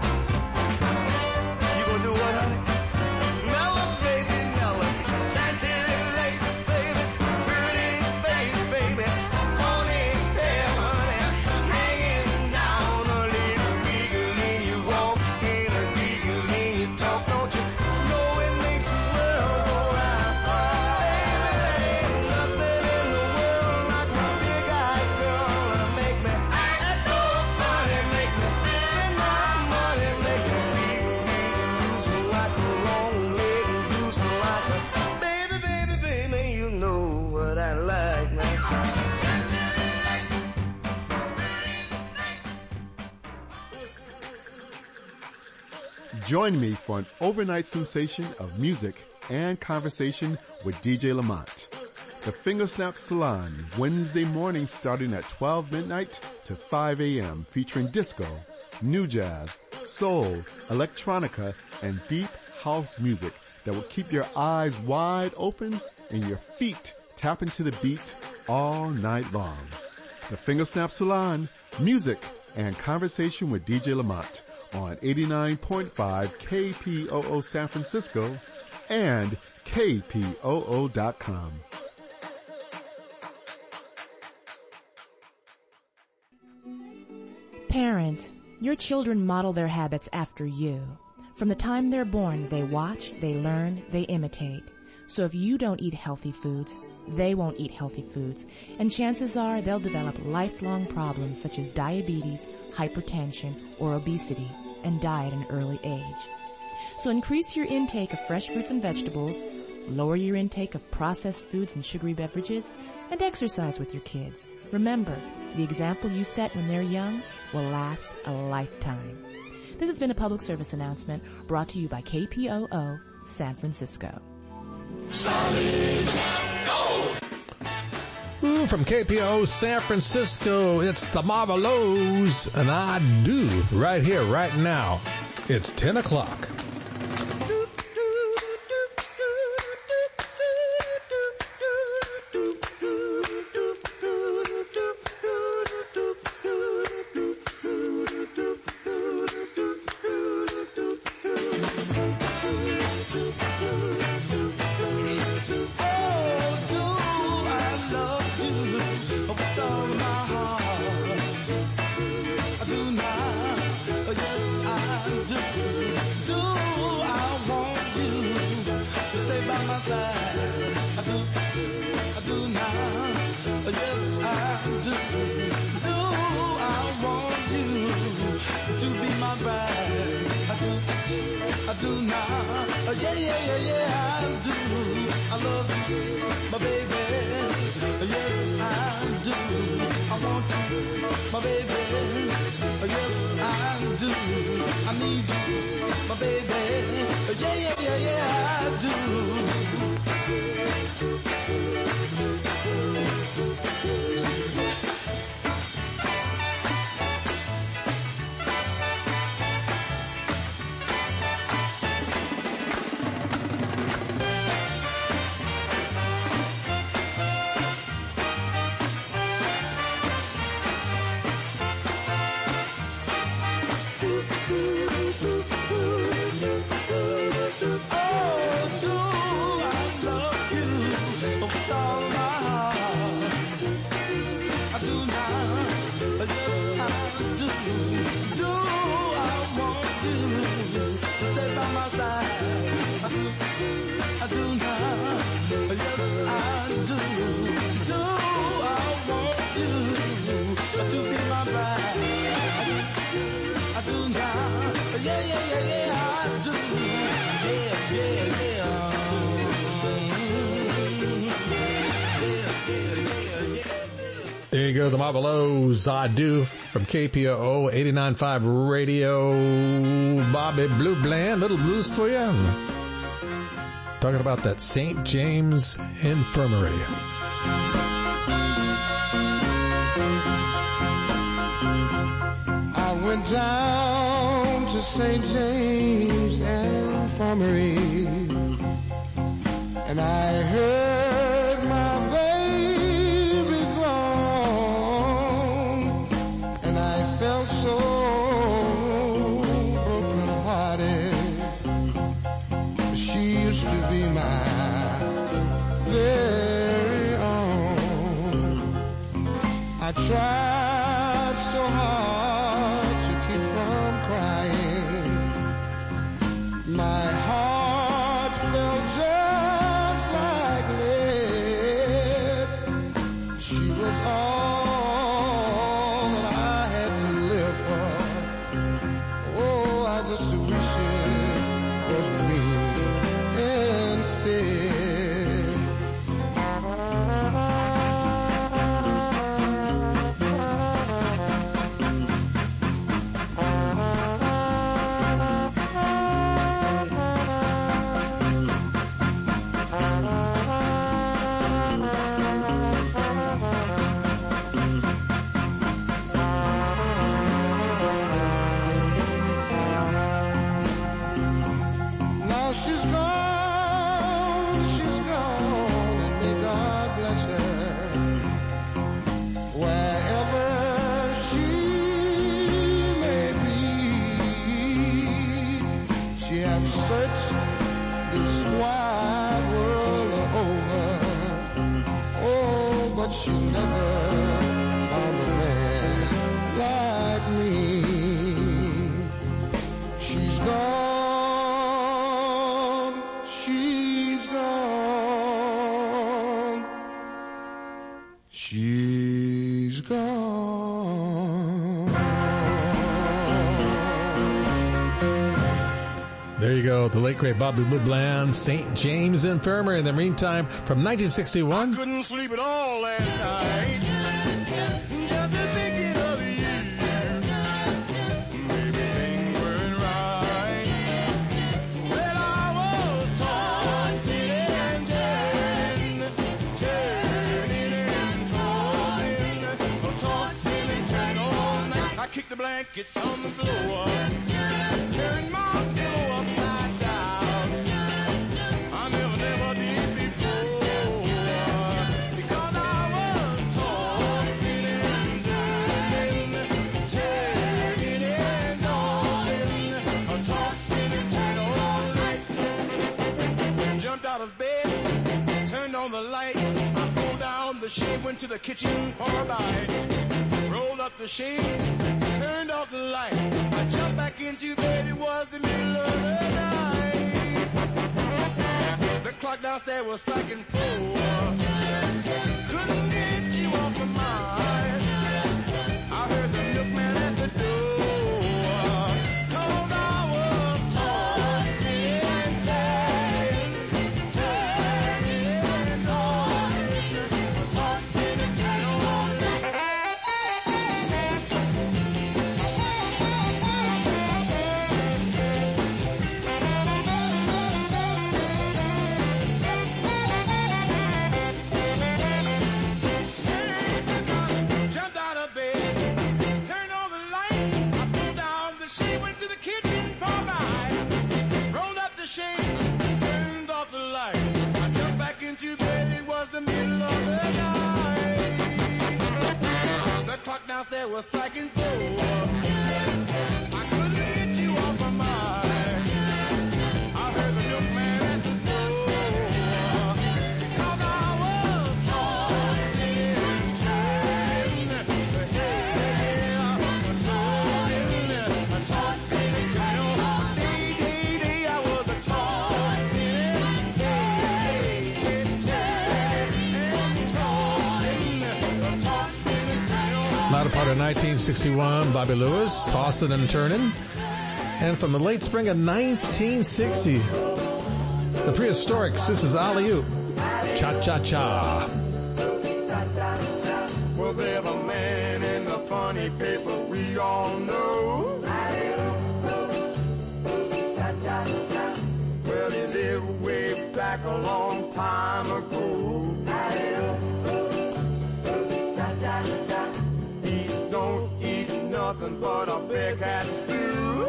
S16: You gonna do what, honey? Mellow, baby, mellow. Chantilly lace, baby. Pretty face, baby. Ponytail, honey. Hanging down a little wiggle in your walk, and a giggle in your talk. Don't you know it makes the world go round? Baby, there ain't nothing in the world like a big-eyed girl to make me act so funny, make me spend my
S15: Join me for an overnight sensation of music and conversation with DJ Lamont. The Fingersnap Salon, Wednesday morning starting at 12 midnight to 5 a.m. featuring disco, new jazz, soul, electronica, and deep house music that will keep your eyes wide open and your feet tapping to the beat all night long. The Fingersnap Salon, music and conversation with DJ Lamont on 89.5 KPOO San Francisco and KPOO.com.
S17: Parents, your children model their habits after you. From the time they're born, they watch, they learn, they imitate. So if you don't eat healthy foods, they won't eat healthy foods, and chances are they'll develop lifelong problems such as diabetes, hypertension, or obesity, and die at an early age. So increase your intake of fresh fruits and vegetables, lower your intake of processed foods and sugary beverages, and exercise with your kids. Remember, the example you set when they're young will last a lifetime. This has been a public service announcement brought to you by KPOO San Francisco.
S1: Solid gold. Ooh, from KPO San Francisco, it's the Marvelows, and I do right here, right now. It's 10 o'clock. There you go, the Marvelows, I Do, from KPOO 89.5 Radio. Bobby Blue Bland, little blues for you. Talking about that St. James Infirmary.
S18: I went down to St. James Infirmary, and I heard my baby groan, and I felt so broken-hearted. She used to be my very own. I tried so hard to keep from crying. My heart felt just like lead. she never found a man like me. She's gone, she's gone, she's gone.
S1: There you go, the late great Bobby Blue Bland, St. James Infirmary. In the meantime, from 1961.
S7: Couldn't sleep at all last night. Just thinking of you. Maybe things weren't right. Well, I was tossing and tossing and turning all night. I kicked the blankets on the floor, turned my pillow upside down. I never did before, because I was tossing and turning and tossing and turning all night. Jumped out of bed, turned on the light. I pulled down the shade, went to the kitchen for a bite. Rolled up the shade, turned off the light. I jumped back into bed, it was the middle of the night. The clock downstairs was striking 4. Couldn't get you off my mind. I heard the milkman at the door. 'Cause I was tossing and turning and tossing and turning all night. Jumped out of bed, turned on the light. I pulled down the shade, went to the kitchen for a bite. Rolled up the shade, turned off the light. I jumped back into bed, it was the middle of the night. The clock downstairs was striking 4. I couldn't get you off my mind. I heard the milkman at the door. 'Cause I was tossing and turning, tossing and turning. Day, I was a tossing and tossing and turning.
S1: Latter part of 1961, Bobby Lewis, Tossin' and Turnin'. And from the late spring of 1960, the Prehistorics, this is Alley-Oop, Cha-Cha-Cha.
S7: Well, there's a man in the funny paper we all know. Well, he lived way back a long time ago. He don't eat nothing but a big cat stew.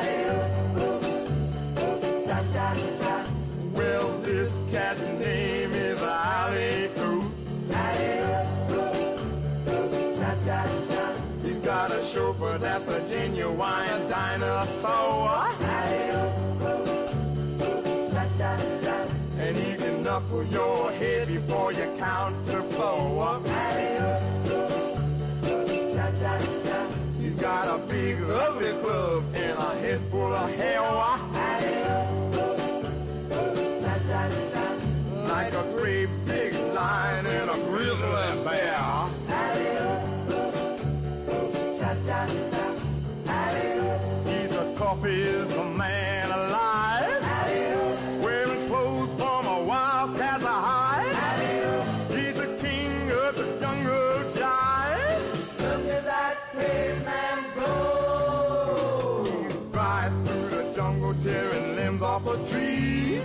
S7: Well, this cat's name is Alley-Oop. He's got a chauffeur that's a genuine dinosaur. And he can knuckle your head before you count to 4. He's got a big ugly club and a head full of hair. Like a great big lion and a grizzly bear. He's the toughest man alive. Wearing clothes from a wildcat to hide. He's the king of the jungle jive. Look at that caveman go. He rides through the jungle tearing limbs off of trees.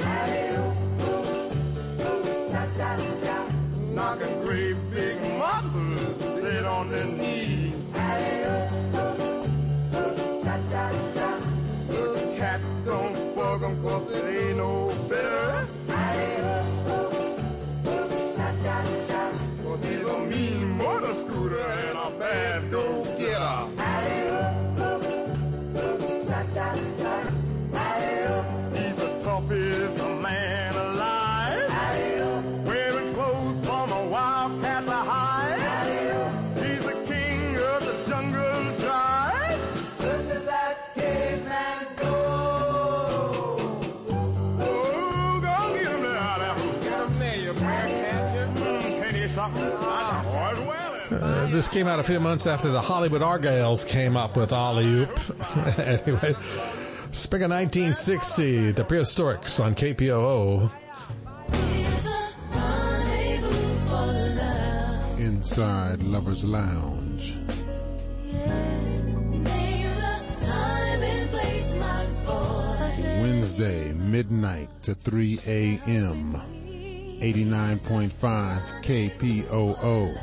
S7: Knocking great big monsters dead on their knees. The cats don't bug 'em 'cause it ain't no better. 'Cause he's a mean motor scooter and a bad go-getter. He's the toughest man alive. Wearing clothes from a wildcat to hide.
S1: This came out a few months after the Hollywood Argyles came up with Alley-Oop. Anyway, spring of 1960, the Prehistorics on KPOO.
S19: Inside Lover's Lounge. Wednesday, midnight to 3 a.m. 89.5 KPOO.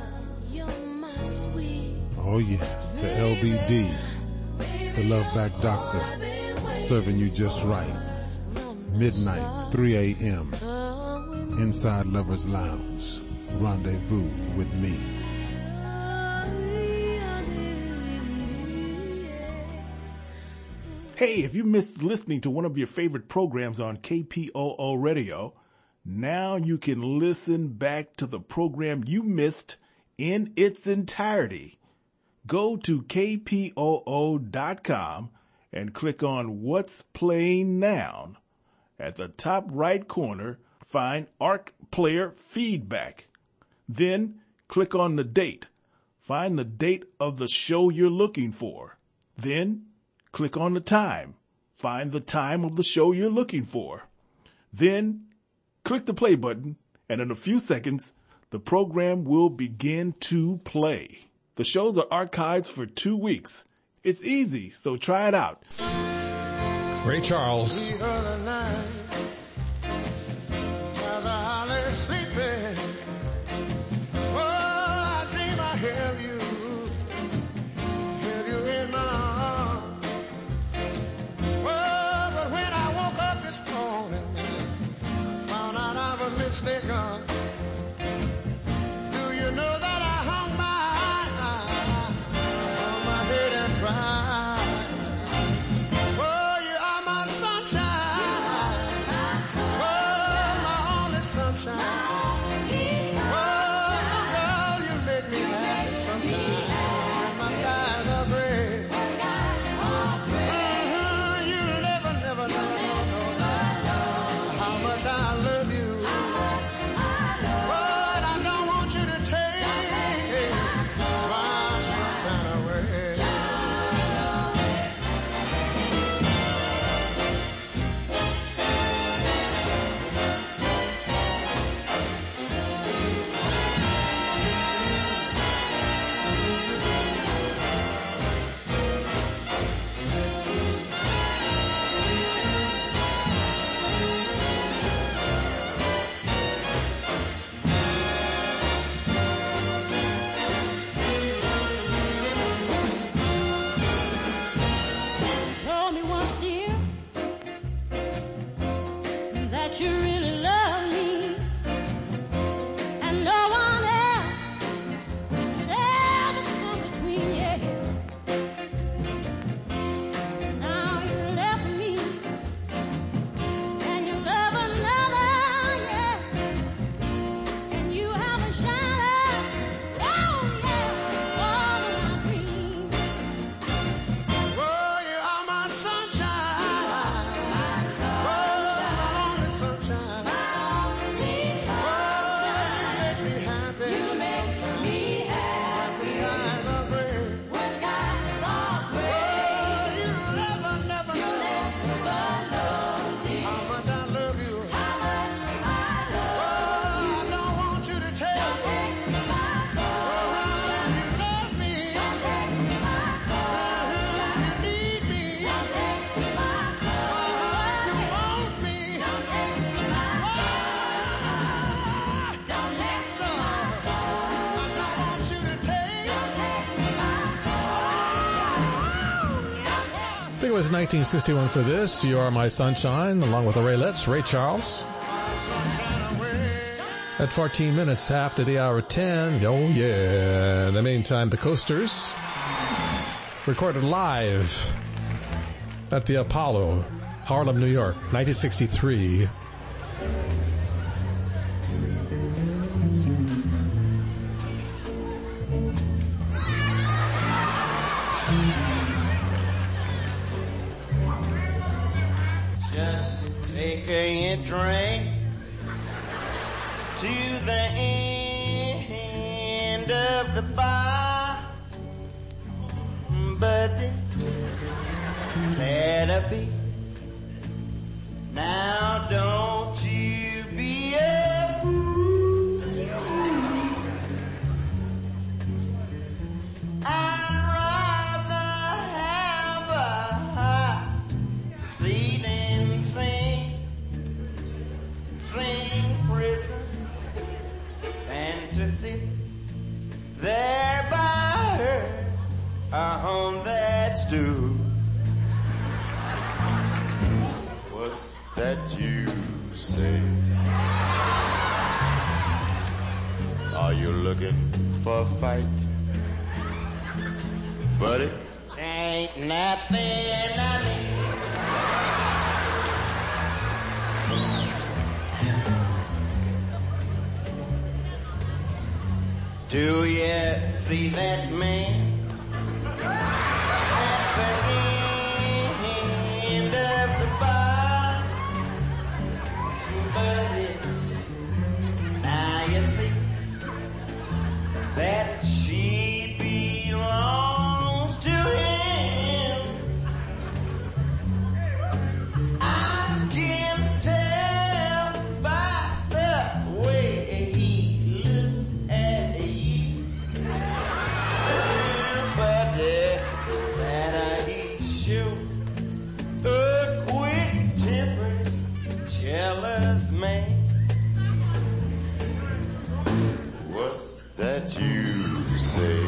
S19: Oh yes, the LBD, the Love Back Doctor, serving you just right. Midnight, 3 a.m. Inside Lover's Lounge. Rendezvous with me.
S20: Hey, if you missed listening to one of your favorite programs on KPOO Radio, now you can listen back to the program you missed in its entirety. Go to kpoo.com and click on What's Playing Now. At the top right corner, find ARC Player Feedback. Then click on the date. Find the date of the show you're looking for. Then click on the time. Find the time of the show you're looking for. Then click the play button, and in a few seconds, the program will begin to play. The shows are archived for 2 weeks. It's easy, so try it out.
S1: Ray Charles.
S18: The other night, as I lay sleeping, oh, I dream I have you in my arms. Oh, but when I woke up this morning, found out I was mistaken. Do you know that I hung my head and cried? Oh, you are my sunshine. Oh, my only sunshine. Oh, girl, you make me happy sometimes. My skies are gray. You never know how much I love you. But I don't want you to take my sunshine away.
S3: Told me once, dear, that you really love me, and no one else could ever come between you. Now you left me, and you love another, yeah, and you have a shadow, oh yeah, all of my dreams.
S18: Oh, you are my sunshine. Oh, my only sunshine. Oh, you make me happy. The skies are gray. Oh, you never know how much I love you. Oh, I don't want you to take. Oh, you love me. You need me. You want me.
S1: I think it was 1961 for this. You Are My Sunshine, along with the Raylettes, Ray Charles. At 14 minutes after the hour 10. Oh, yeah. In the meantime, the Coasters recorded live at the Apollo, Harlem, New York, 1963.
S16: Just take a drink to the end. end of the bar, buddy, let her be. Now don't you be a fool. I'd rather have a hot seat and sing prison than to sit there by her on that stool. What's that you say? Are you looking for a fight? But it ain't nothing I mean. Do you see that man at the end of the bar? Buddy, now you see that she belongs to him. I can tell by the way he looks at you, buddy, that he's sure a quick-tempered, jealous man. What's that you say?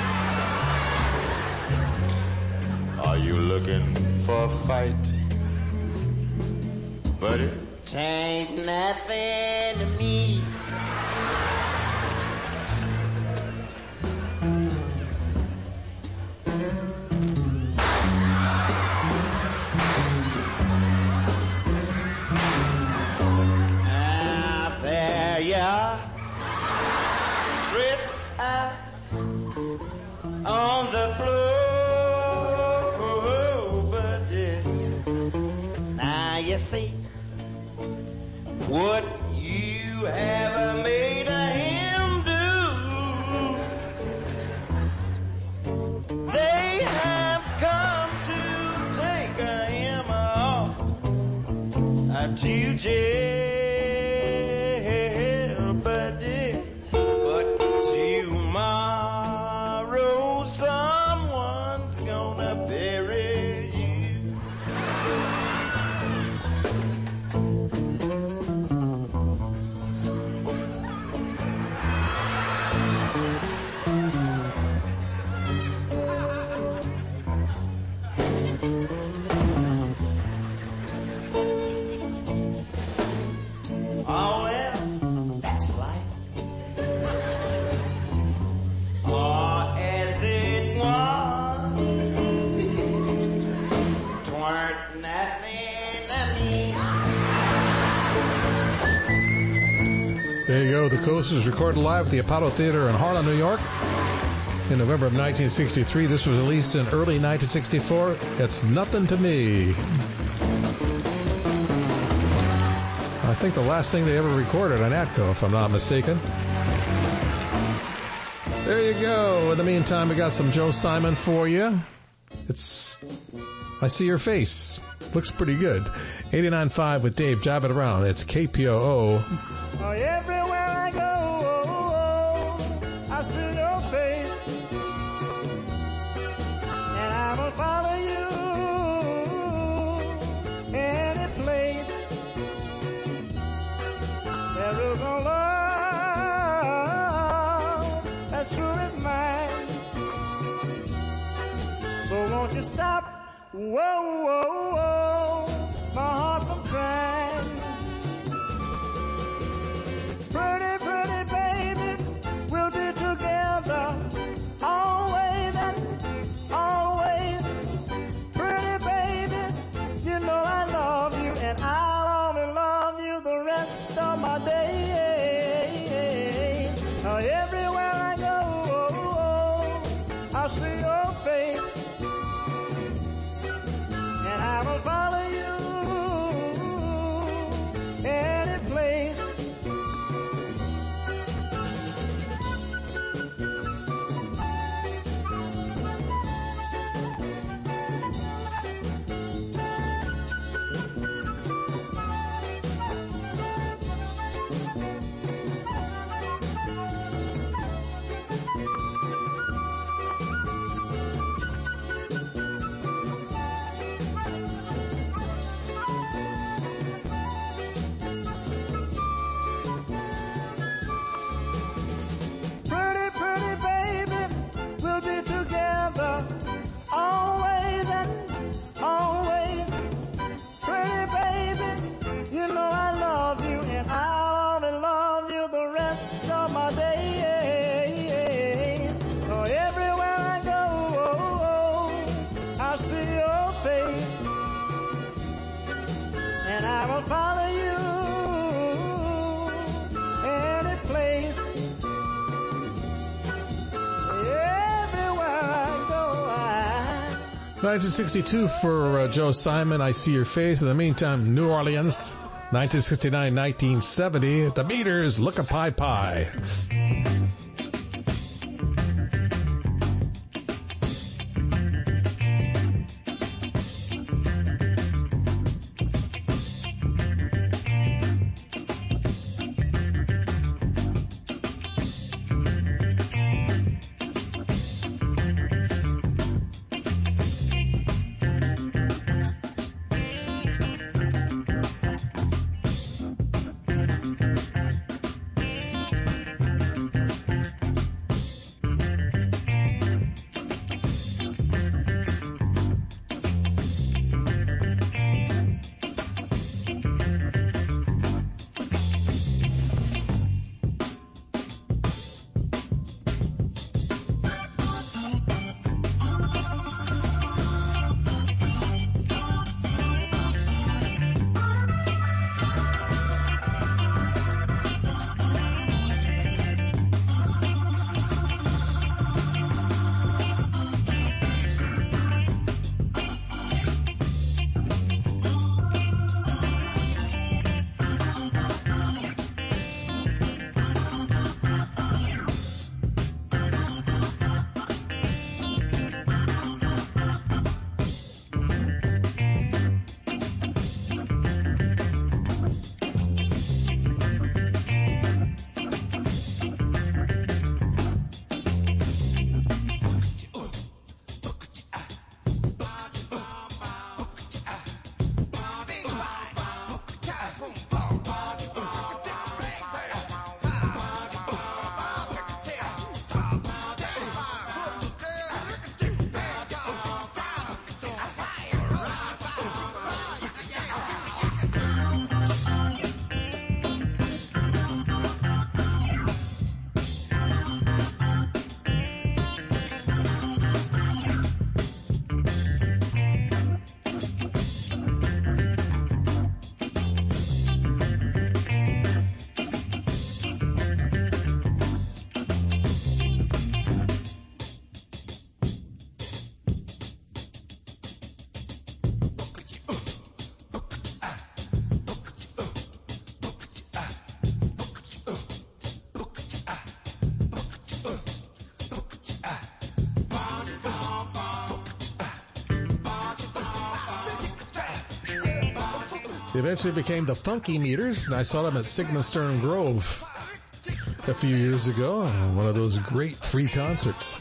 S16: Are you looking for a fight? But it ain't nothing to me. Ah, there you are, stretched out on the floor, buddy. Now you see what you have made of him do. They have come to take him off to jail, buddy. But tomorrow someone's gonna bury you. Oh well, that's life. Or as it was, 'tweren't nothing to me.
S1: There you go. The Coast is recorded live at the Apollo Theater in Harlem, New York in November of 1963. This was released in early 1964. It's Nothing to Me. I think the last thing they ever recorded on Atco, if I'm not mistaken. There you go. In the meantime, we got some Joe Simon for you. It's I See Your Face. Looks pretty good. 89.5 with Dave. Jive it around. It's KPOO.
S11: Oh, everywhere I go, I see your face, and I will follow you any place. There is no love that's truly mine. So won't you stop? Whoa, whoa, whoa, my heart from crying. Pretty, pretty baby, we'll be together always and always. Pretty baby, you know I love you and I'll only love you the rest of my days. Now everywhere I go, I see your face, gonna follow you any place, everywhere I go.
S1: 1962 for Joe Simon, I See Your Face. In the meantime, New Orleans, 1969, 1970, The Meters, Look a Pie Pie. They eventually became the Funky Meters, and I saw them at Sigmund Stern Grove a few years ago on one of those great free concerts.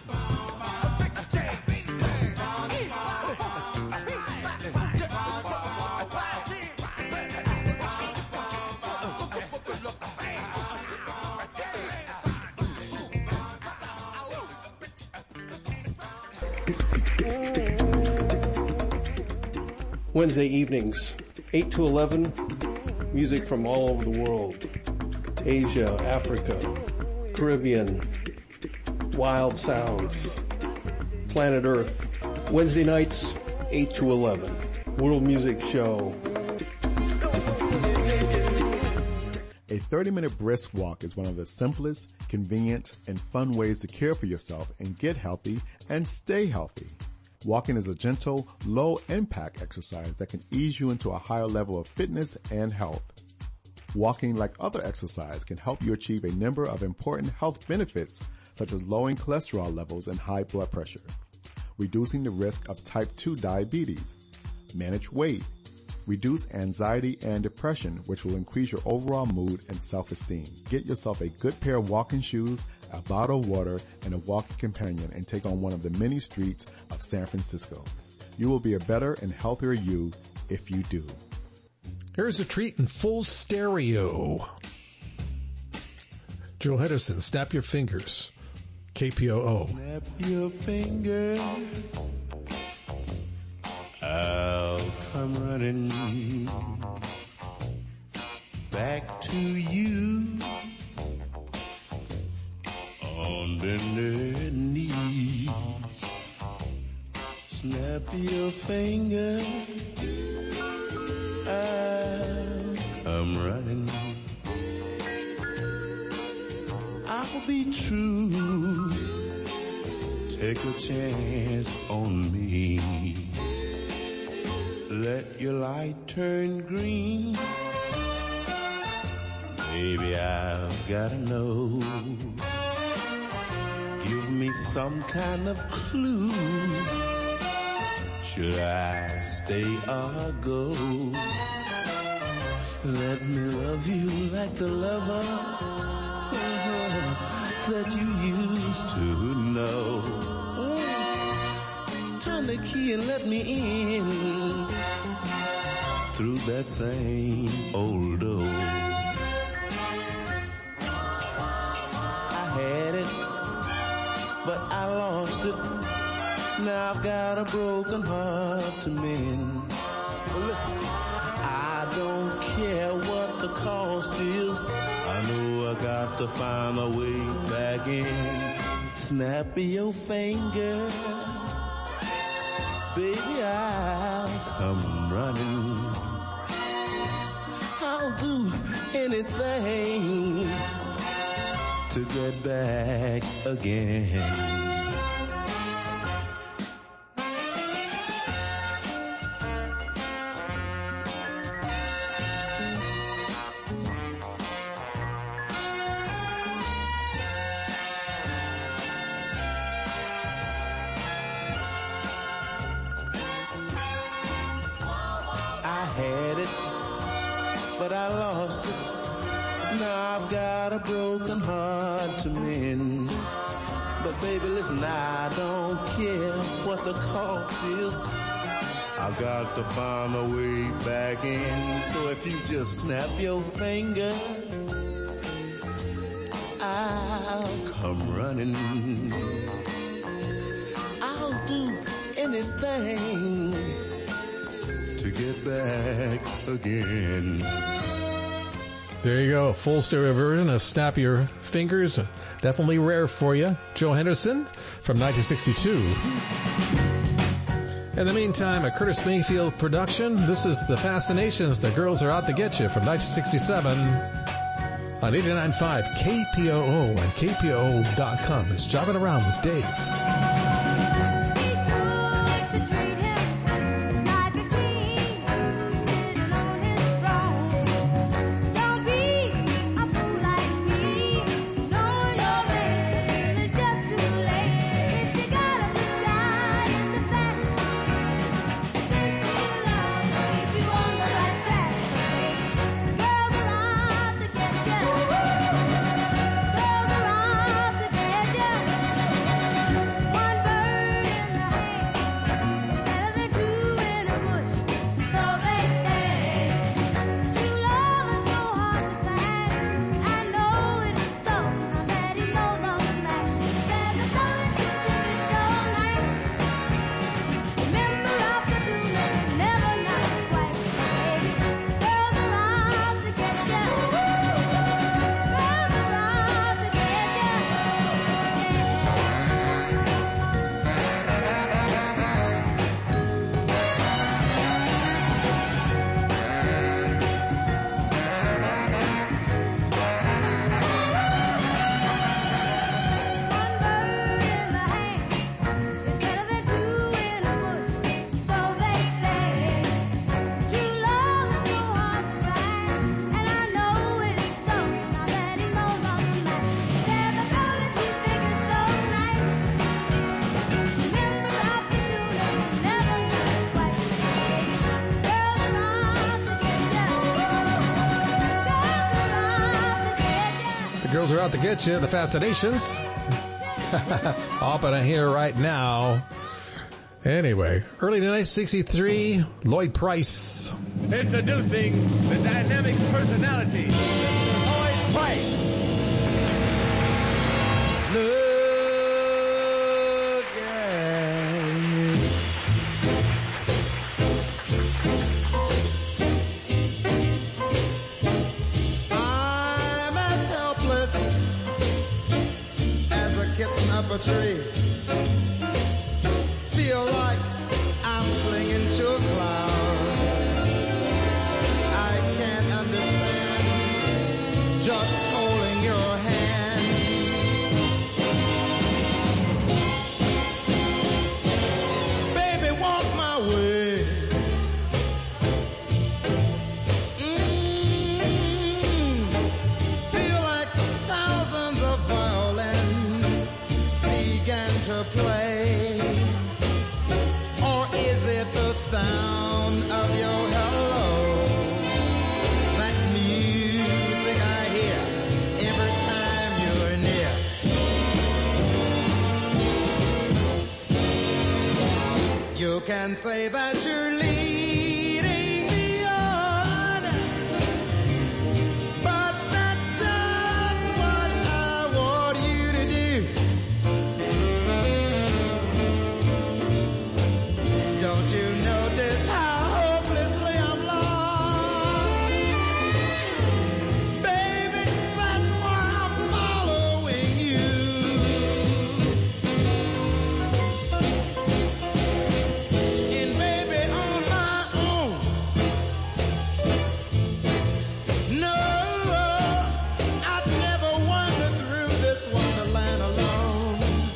S21: Wednesday evenings, 8 to 11, music from all over the world. Asia, Africa, Caribbean, wild sounds, planet Earth. Wednesday nights, 8 to 11, World Music Show.
S15: A 30-minute brisk walk is one of the simplest, convenient, and fun ways to care for yourself and get healthy and stay healthy. Walking is a gentle, low-impact exercise that can ease you into a higher level of fitness and health. Walking, like other exercise, can help you achieve a number of important health benefits, such as lowering cholesterol levels and high blood pressure, reducing the risk of type 2 diabetes, manage weight, reduce anxiety and depression, which will increase your overall mood and self-esteem. Get yourself a good pair of walking shoes, a bottle of water, and a walking companion, and take on one of the many streets of San Francisco. You will be a better and healthier you if you do.
S1: Here's a treat in full stereo. Joe Henderson, Snap Your Fingers, KPOO.
S18: Snap your finger, I'll come running back to you on bended knee. Snap your finger, I'll
S4: come running. I'll be true. Take a chance on me. Let your light turn green. Baby, I've gotta know. Give me some kind of clue. Should I stay or go? Let me love you like the lover that you used to know. Turn the key and let me in through that same old door. I had it, but I lost it. Now I've got a broken heart to mend. But listen, I don't care what the cost is. I know I got to find a way back in. Snap your finger, baby, I'll come running. I'll do anything to get back again. But I lost it. Now I've got a broken heart to mend. But baby, listen, I don't care what the cost is. I got to find a way back in. So if you just snap your finger, I'll come running. I'll do anything to get back again.
S1: There you go, a full stereo version of Snap Your Fingers. Definitely rare for you. Joe Henderson from 1962. In the meantime, a Curtis Mayfield production. This is The Fascinations, The Girls Are Out to Get You from 1967 on 89.5 KPOO and KPOO.com. It's Driving Around with Dave. Girls Are Out to Get You, The Fascinations. Up in here right now. Anyway, early 1963, Lloyd Price.
S7: Introducing the dynamic personality, Lloyd Price.
S4: Look at me. I'm as helpless as a kitten up a tree. Feel like I'm clinging to a cloud. I can't understand
S18: say that you're leading me on, but that's just what I want you to do. Don't you notice how hopelessly I'm lost? Baby, that's why I'm following you. And baby, on my own. No, I'd never wander through this wonderland alone.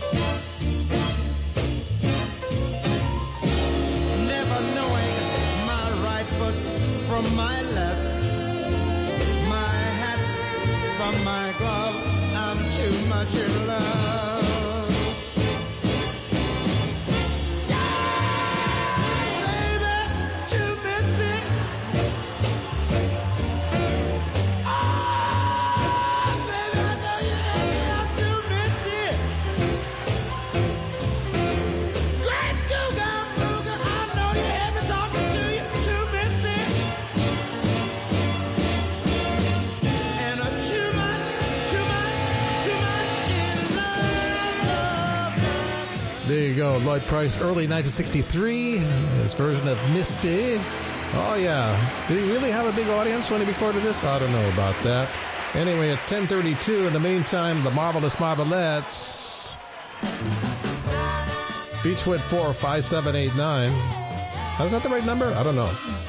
S18: Never knowing my right foot from my left, my hat from my glove. I'm too much in love. Baby, too mystic. Baby, I know you have me. I'm too mystic. Great Googa Booga, I know you have me talking to you. Too mystic. And too much in love.
S1: There you go. Lloyd Price, early 1963. His version of Misty. Oh, yeah. Did he really have a big audience when he recorded this? I don't know about that. Anyway, it's 10:32. In the meantime, the Marvelous Marvelettes. Beechwood 45789. Is that the right number? I don't know.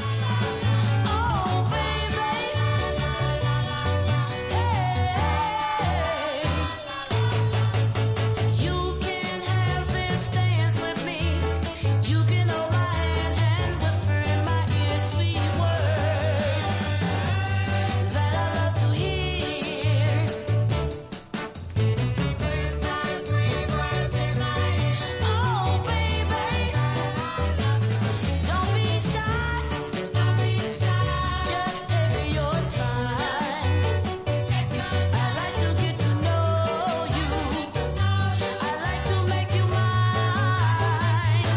S8: You can have this dance with me. You can hold my hand and whisper in my ear sweet words that I love to hear. Oh, baby, don't be shy. Just take your time. I like to get to know you. I like to make you mine.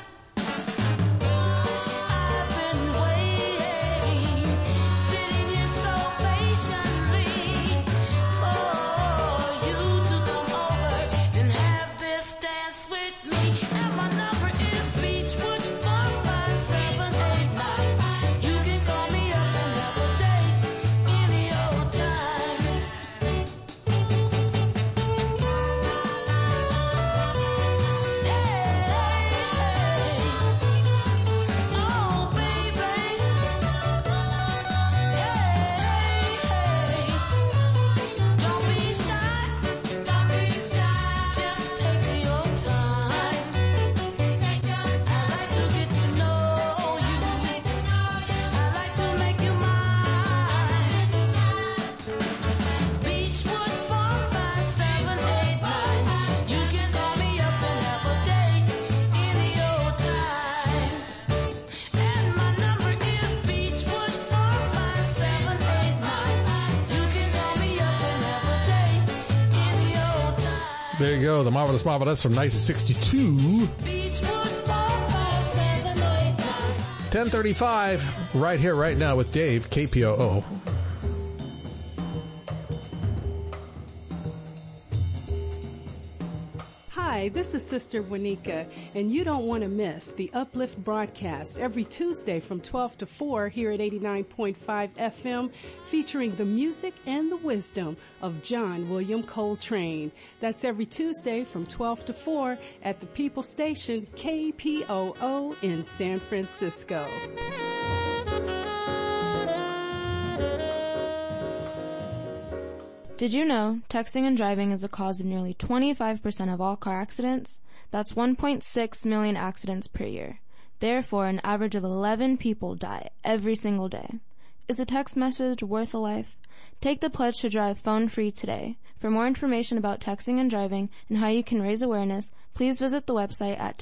S8: I've been waiting, sitting here so patiently for you to come over and have this dance with me. And my number is Beechwood 45789. You can call me up and have a date any old time. Oh, baby. Don't be shy. Just take your time. I like to get to know you. I like to make you mine. Beechwood 45789. You can call me up and have a date any old time. And my number is Beechwood 45789. You can call me up and have a date any old time.
S1: There you go. The Marvelous Marvelettes from 1962.
S8: Beechwood 45789.
S1: 10:35. Right here, right now with Dave, KPOO.
S6: Hi, this is Sister Wanika, and you don't want to miss the Uplift broadcast every Tuesday from 12 to 4 here at 89.5 FM, featuring the music and the wisdom of John William Coltrane. That's every Tuesday from 12 to 4 at the People Station, KPOO in San Francisco.
S22: Did you know texting and driving is the cause of nearly 25% of all car accidents? That's 1.6 million accidents per year. Therefore, an average of 11 people die every single day. Is a text message worth a life? Take the pledge to drive phone-free today. For more information about texting and driving and how you can raise awareness, please visit the website at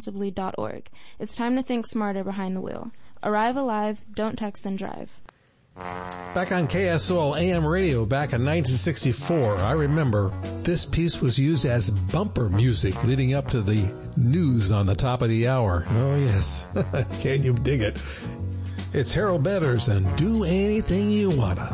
S22: textresponsibly.org. It's time to think smarter behind the wheel. Arrive alive, don't text and drive.
S1: Back on KSOL AM radio back in 1964, I remember this piece was used as bumper music leading up to the news on the top of the hour. Oh yes, can you dig it? It's Harold Betters and Do Anything You Wanna.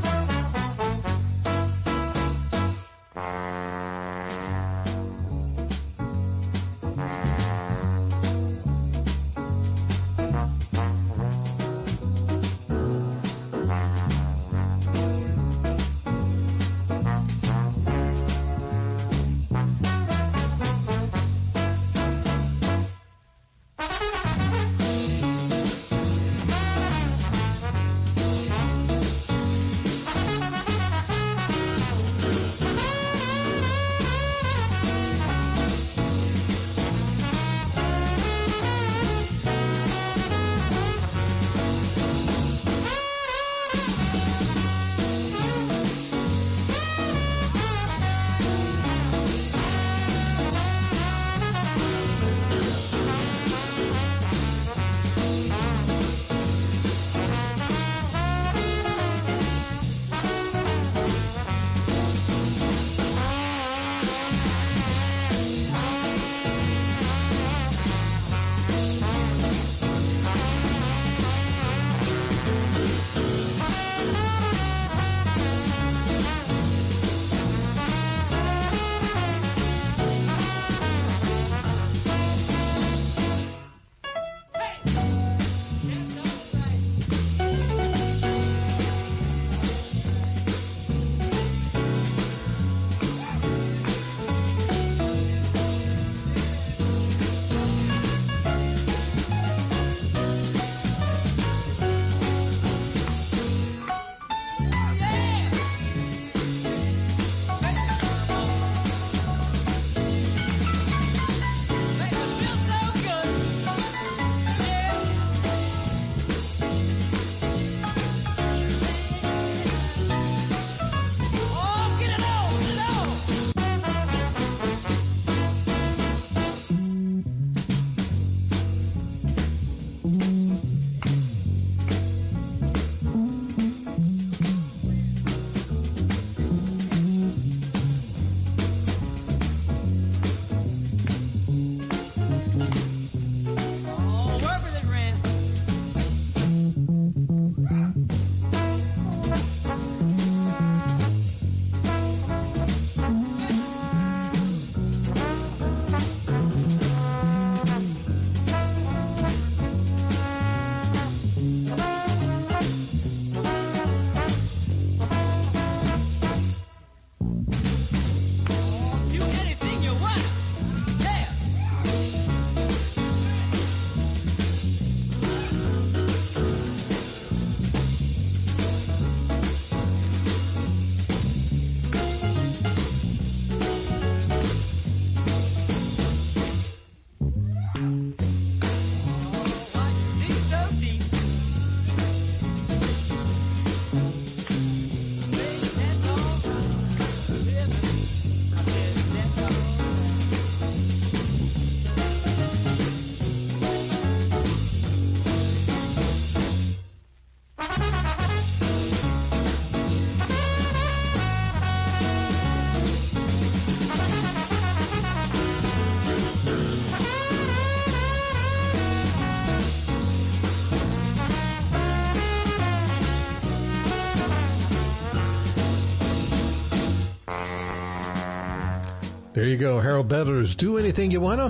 S1: There you go, Harold Betters. Do Anything You Wanna.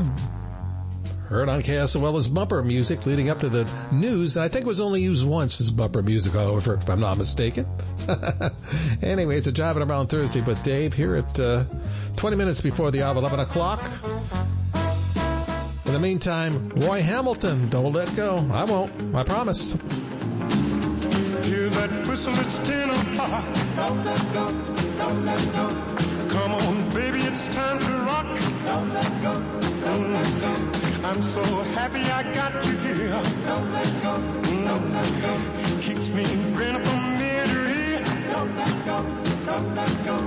S1: Heard on KSOL as bumper music leading up to the news. And I think it was only used once as bumper music, however, if I'm not mistaken. Anyway, it's a Jiving Around Thursday, but Dave here at 20 minutes before the hour, 11 o'clock. In the meantime, Roy Hamilton, Don't Let Go. I won't, I promise.
S9: Hear that whistle, it's 10 o'clock. Don't let go, don't let go. Come on, baby, it's time to rock. Don't let go, don't let go. I'm so happy I got you here. Don't let go, don't let go. Keeps me grinning from ear to ear. Don't let go, don't let go.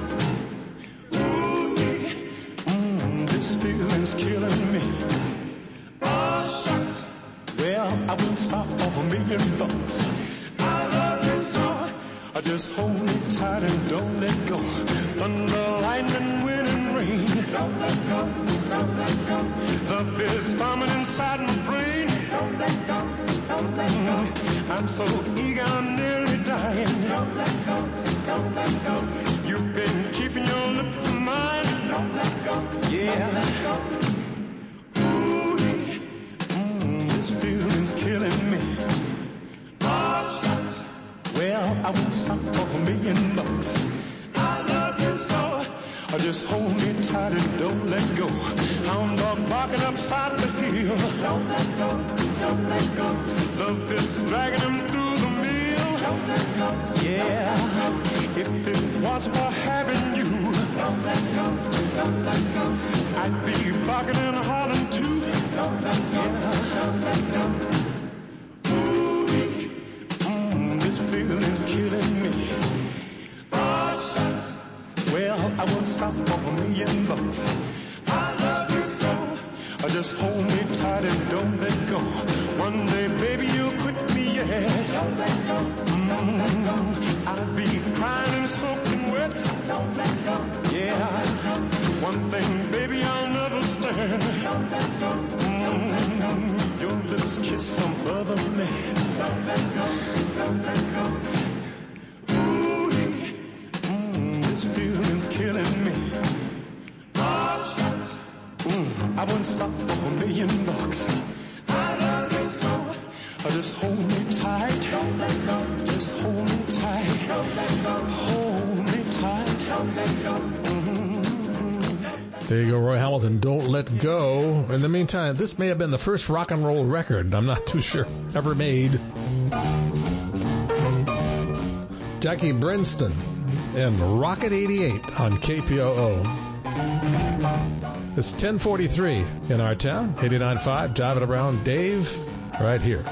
S9: Ooh, this feeling's killing me. Oh, shucks. Well, I wouldn't stop for $1,000,000. I love you so. Just hold me tight and don't let go. Thunder, lightning, wind, and rain. Don't let go, don't let go. The beer's bombing inside my brain. Don't let go, don't let go. I'm so eager, I'm nearly dying. Don't let go, don't let go. You've been keeping your lips to mine. Don't let go, yeah. Ooh, this feeling's killing me. Well, I won't stop for $1,000,000. I love you so. Just hold me tight and don't let go. Hound dog barking upside the hill. Don't let go, don't let go. Love is dragging him through the mill. Don't let go, yeah. If it wasn't for having you, don't let go, don't let go. I'd be barking and hollering too. Don't let go, don't let go. Feeling's killing me. Russians. Well, I won't stop for $1,000,000. I love you so. Just hold me tight and don't let go. One day, baby, you'll quit me, yeah. Don't let go. I'll be crying and soaking wet. Don't let go. Yeah. One thing, baby, I'll never stand. Don't let go. Your lips kiss some other man. Don't let go. Don't let go. Ooh, this feeling's killing me. Russians. I wouldn't stop for $1,000,000. I love you so. Just hold me tight. Don't let go. Just hold me tight. Don't let go. Hold me tight. Don't let go.
S1: There you go, Roy Hamilton, Don't Let Go. In the meantime, this may have been the first rock and roll record, I'm not too sure, ever made. Jackie Brenston and Rocket 88 on KPOO. It's 10:43 in our town, 89.5, Jiving Around Dave, right here.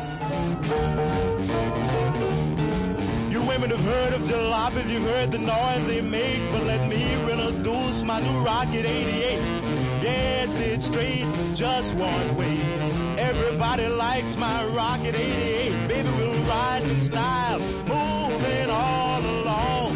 S10: You women have heard of jalopies, you've heard the noise they make, but let me introduce my new Rocket 88. Yeah, it's straight, just one way. Everybody likes my Rocket 88. Baby, we'll ride in style, moving all along.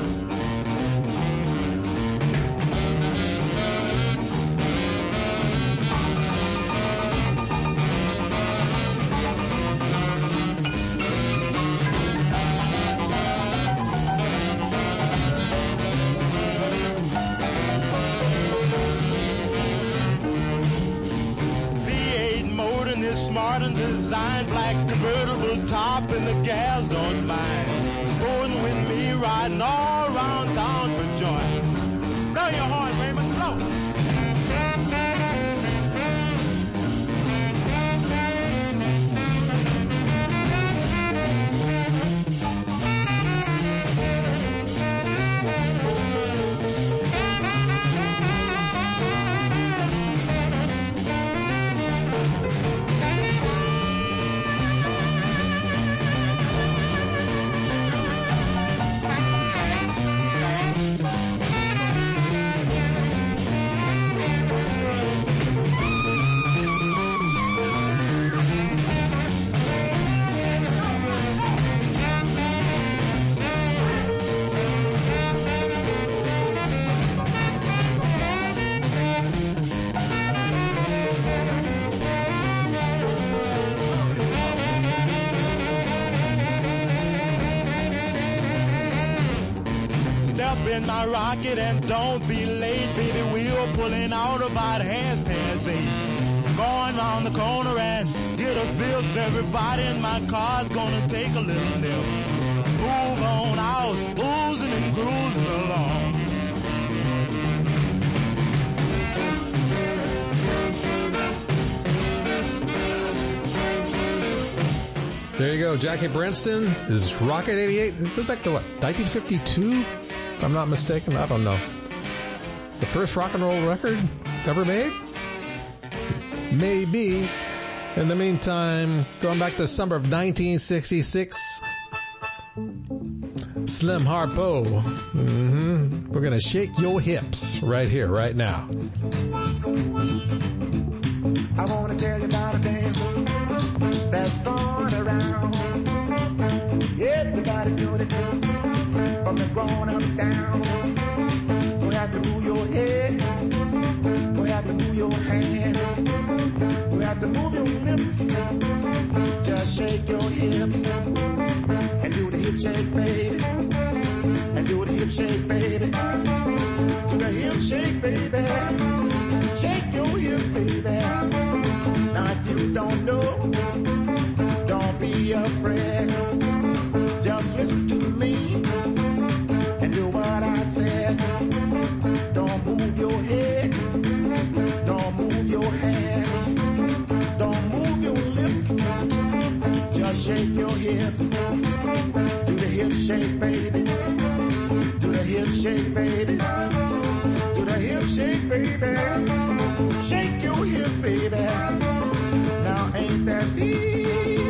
S10: Smart and designed, black convertible top, and the gals don't mind. Sporting with me, riding all around town for joy. Blow your horn, Raymond, blow. In my rocket and don't be late, baby. We're pulling out about 8:30. Going round the corner and get a bill. Everybody in my car's gonna take a little nip. Move on out, oozing and cruising along.
S1: There you go, Jackie Brenston is Rocket 88. It goes back to what, 1952? If I'm not mistaken, I don't know. The first rock and roll record ever made? Maybe. In the meantime, going back to the summer of 1966, Slim Harpo. We're going to shake your hips right here, right now.
S2: I want to tell you about a dance that's going around. Everybody doing it. grown-ups down. Go ahead to move your head. Go ahead to move your hands. Go ahead to move your lips. Just shake your hips and do the hip shake, baby. And do the hip shake, baby. Do the hip shake, baby. Shake your hips, baby. Now if you don't know, don't be afraid. Just listen to me and do what I said. Don't move your head. Don't move your hands. Don't move your lips. Just shake your hips. Do the hip shake, baby. Do the hip shake, baby. Do the hip shake, baby. Shake your hips, baby. Now ain't that easy?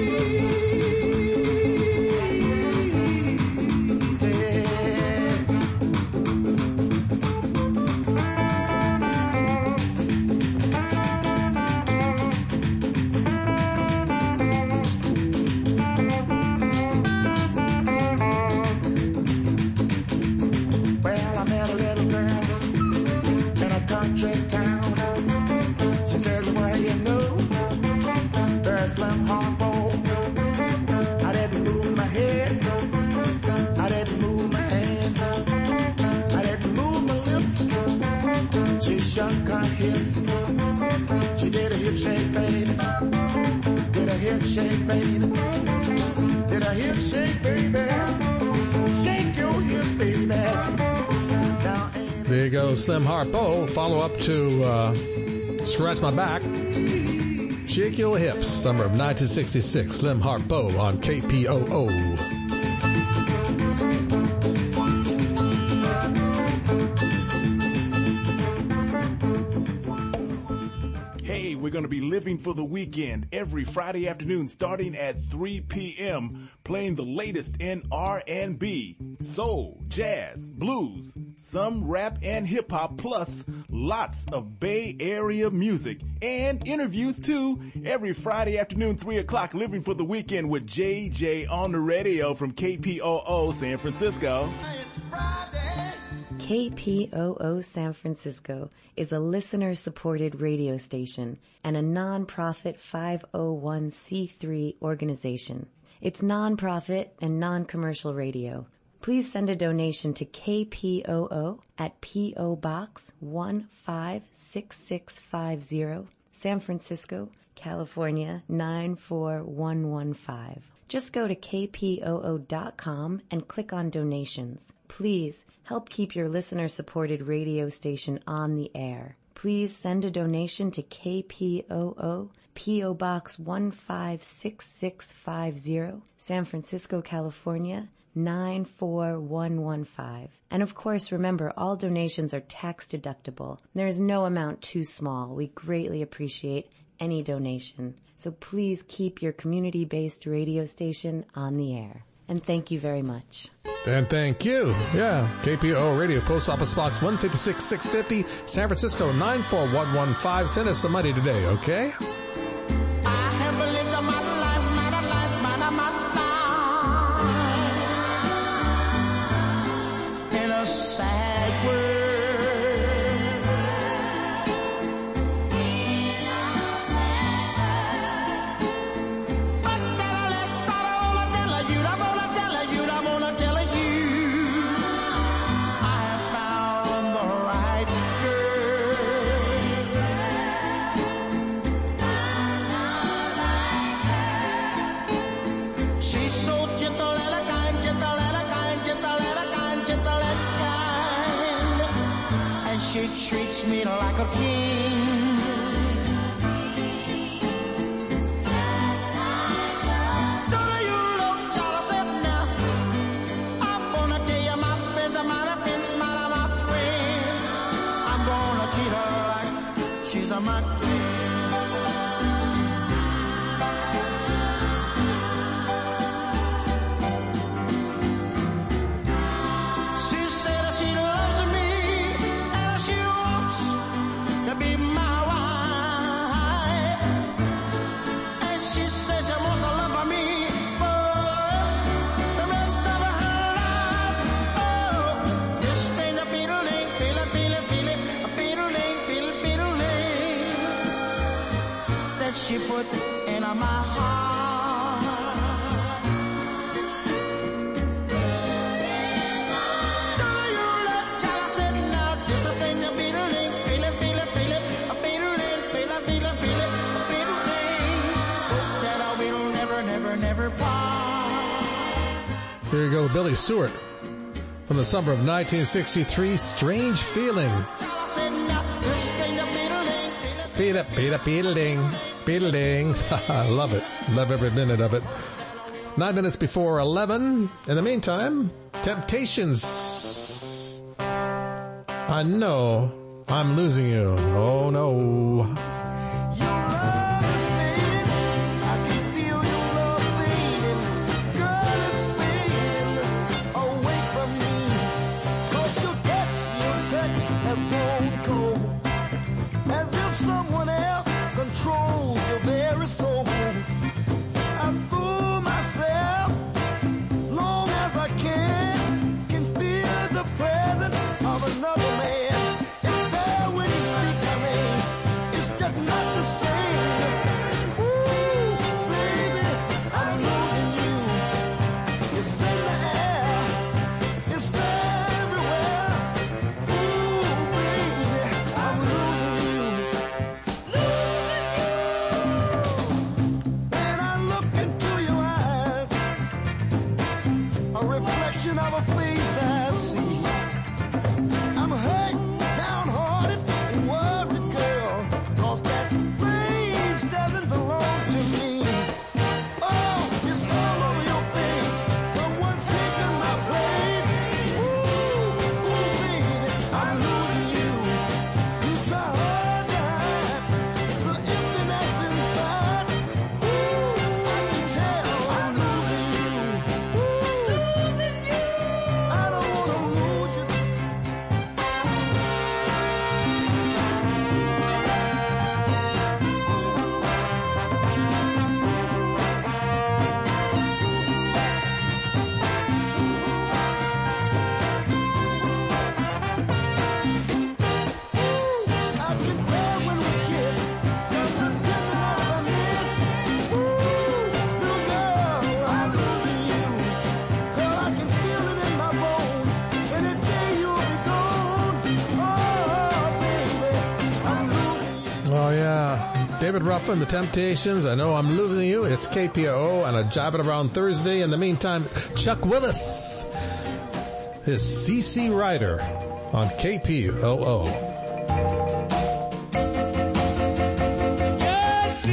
S2: Well, I met a little girl in a country town. She says, well, you know, there's Slim Harpo. I didn't move my head. I didn't move my hands. I didn't move my lips. She shook her hips. She did a hip shake, baby. Did a hip shake, baby. Did a hip shake, baby. Shake your hips, baby.
S1: There you go, Slim Harpo. Follow up to Scratch My Back. Shake Your Hips, summer of 1966. Slim Harpo on KPOO.
S20: Hey, we're going to be living for the weekend every Friday afternoon starting at 3 p.m. playing the latest in R&B, soul, jazz, blues, some rap and hip hop, plus lots of Bay Area music and interviews too. Every Friday afternoon, 3 o'clock, living for the weekend with JJ on the radio from KPOO San Francisco.
S12: KPOO San Francisco is a listener-supported radio station and a non-profit 501c3 organization. It's non-profit and non-commercial radio. Please send a donation to KPOO at P.O. Box 156650, San Francisco, California 94115. Just go to kpoo.com and click on donations. Please help keep your listener-supported radio station on the air. Please send a donation to KPOO, P.O. Box 156650, San Francisco, California 94115. And of course, remember, all donations are tax deductible. There is no amount too small. We greatly appreciate any donation. So please keep your community-based radio station on the air. And thank you very much.
S1: And thank you. Yeah, KPO Radio, Post Office Box 156 650, San Francisco 94115. Send us some money today, okay?
S2: I have lived my life, in a sad world. She treats me like a king. Don't you look jealous now? I'm gonna tell you my friends, my friends. I'm gonna treat her like she's a my queen.
S8: of my heart. Don't you look, child, I said now, this a thing that beat a link, feel it, feel it, feel it, a beat a link, feel it, feel it, feel it, a beat a link. Hope that I will never, never, never part.
S1: Here you go, Billy Stewart. From the summer of 1963, Strange Feeling. Beat-a-ding. I love it. Love every minute of it. 9 minutes before 11. In the meantime, Temptations. I know I'm losing you. Oh, no.
S2: Someone else controls your very soul. I fool myself long as I can feel the presence of another man. It's there when you speak my name. It's just not the same. Ooh, baby, I'm losing you. It's in the air. It's there everywhere. Ooh, baby, I'm losing you. Reflection of a face I see. I'm hurt, downhearted, and worried, girl, 'cause that face doesn't belong to me. Oh, it's all over your face. Someone's taken my place. Ooh, baby, I'm losing you. You try hard to hide the emptiness inside. Ooh, I can tell I'm losing you.
S1: David Ruffin, The Temptations, I Know I'm Losing You. It's KPOO on a Jive It Around Thursday. In the meantime, Chuck Willis, his CC Rider on KPOO.
S7: Yes,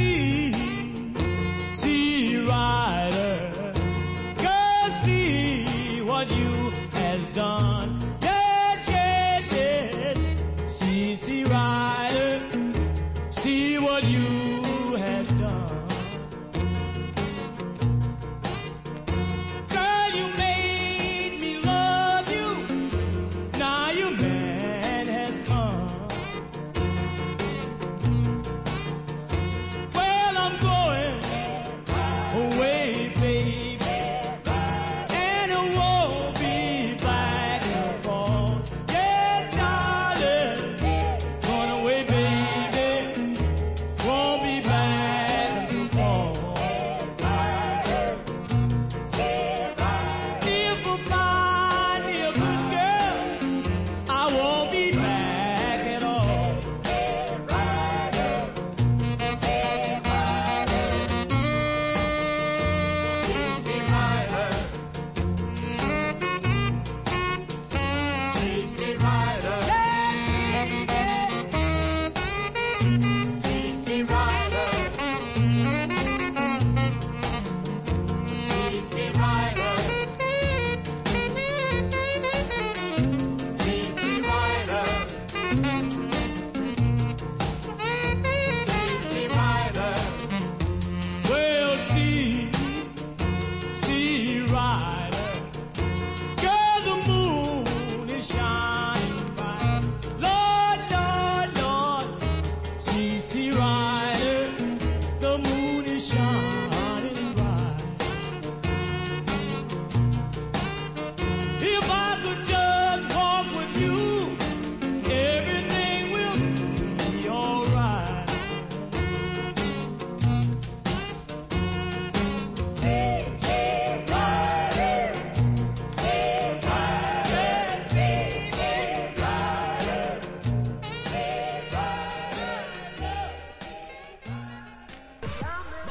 S7: C Rider, God, see what you has done. Yes, yes, yes, CC Rider, see what you have done. Girl, you made me love you. Now your man has come. Well, I'm going away, baby, and I won't be back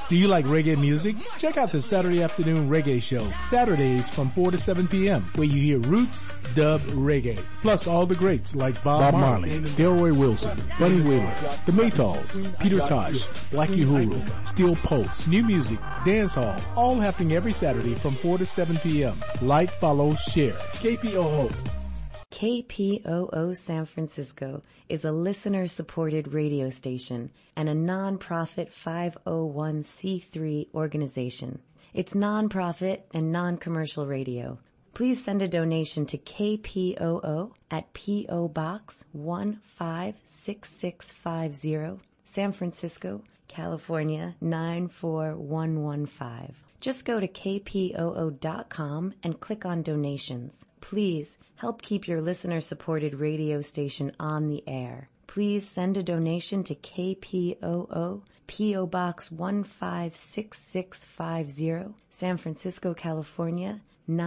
S5: Do you like reggae music? Check out the Saturday Afternoon Reggae Show, Saturdays from 4 to 7 p.m., where you hear roots, dub, reggae, plus all the greats like Bob Marley, Delroy Wilson, Bunny Wheeler, The Maytals, Peter Tosh, Black Uhuru, Steel Pulse, new music, dance hall, all happening every Saturday from 4 to 7 p.m. Like, follow, share. KPOO.
S12: KPOO San Francisco is a listener-supported radio station and a non-profit 501c3 organization. It's non-profit and non-commercial radio. Please send a donation to KPOO at P.O. Box 156650, San Francisco, California 94115. Just go to kpoo.com and click on donations. Please help keep your listener-supported radio station on the air. Please send a donation to KPOO, P.O. Box 156650, San Francisco, California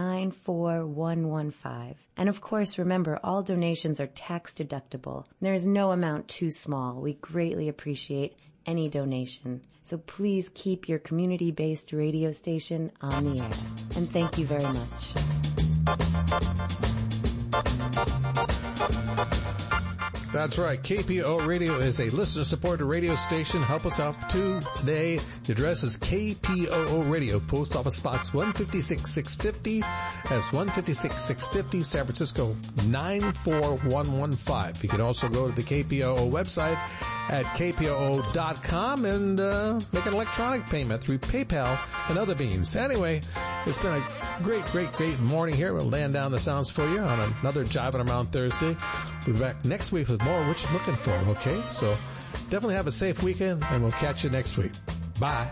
S12: 94115. And of course, remember, all donations are tax deductible. There is no amount too small. We greatly appreciate any donation. So please keep your community-based radio station on the air. And thank you very much.
S1: That's right. KPO Radio is a listener-supported radio station. Help us out today. The address is KPOO Radio, Post Office Box 156650. That's 156650, San Francisco 94115. You can also go to the KPOO website at kpoo.com and make an electronic payment through PayPal and other means. Anyway, it's been a great morning here. We'll land down the sounds for you on another Jiving Around Thursday. We'll be back next week with more What You're Looking For, okay? So definitely have a safe weekend, and we'll catch you next week. Bye.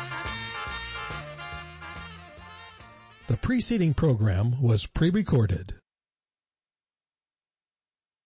S1: The preceding program was pre-recorded.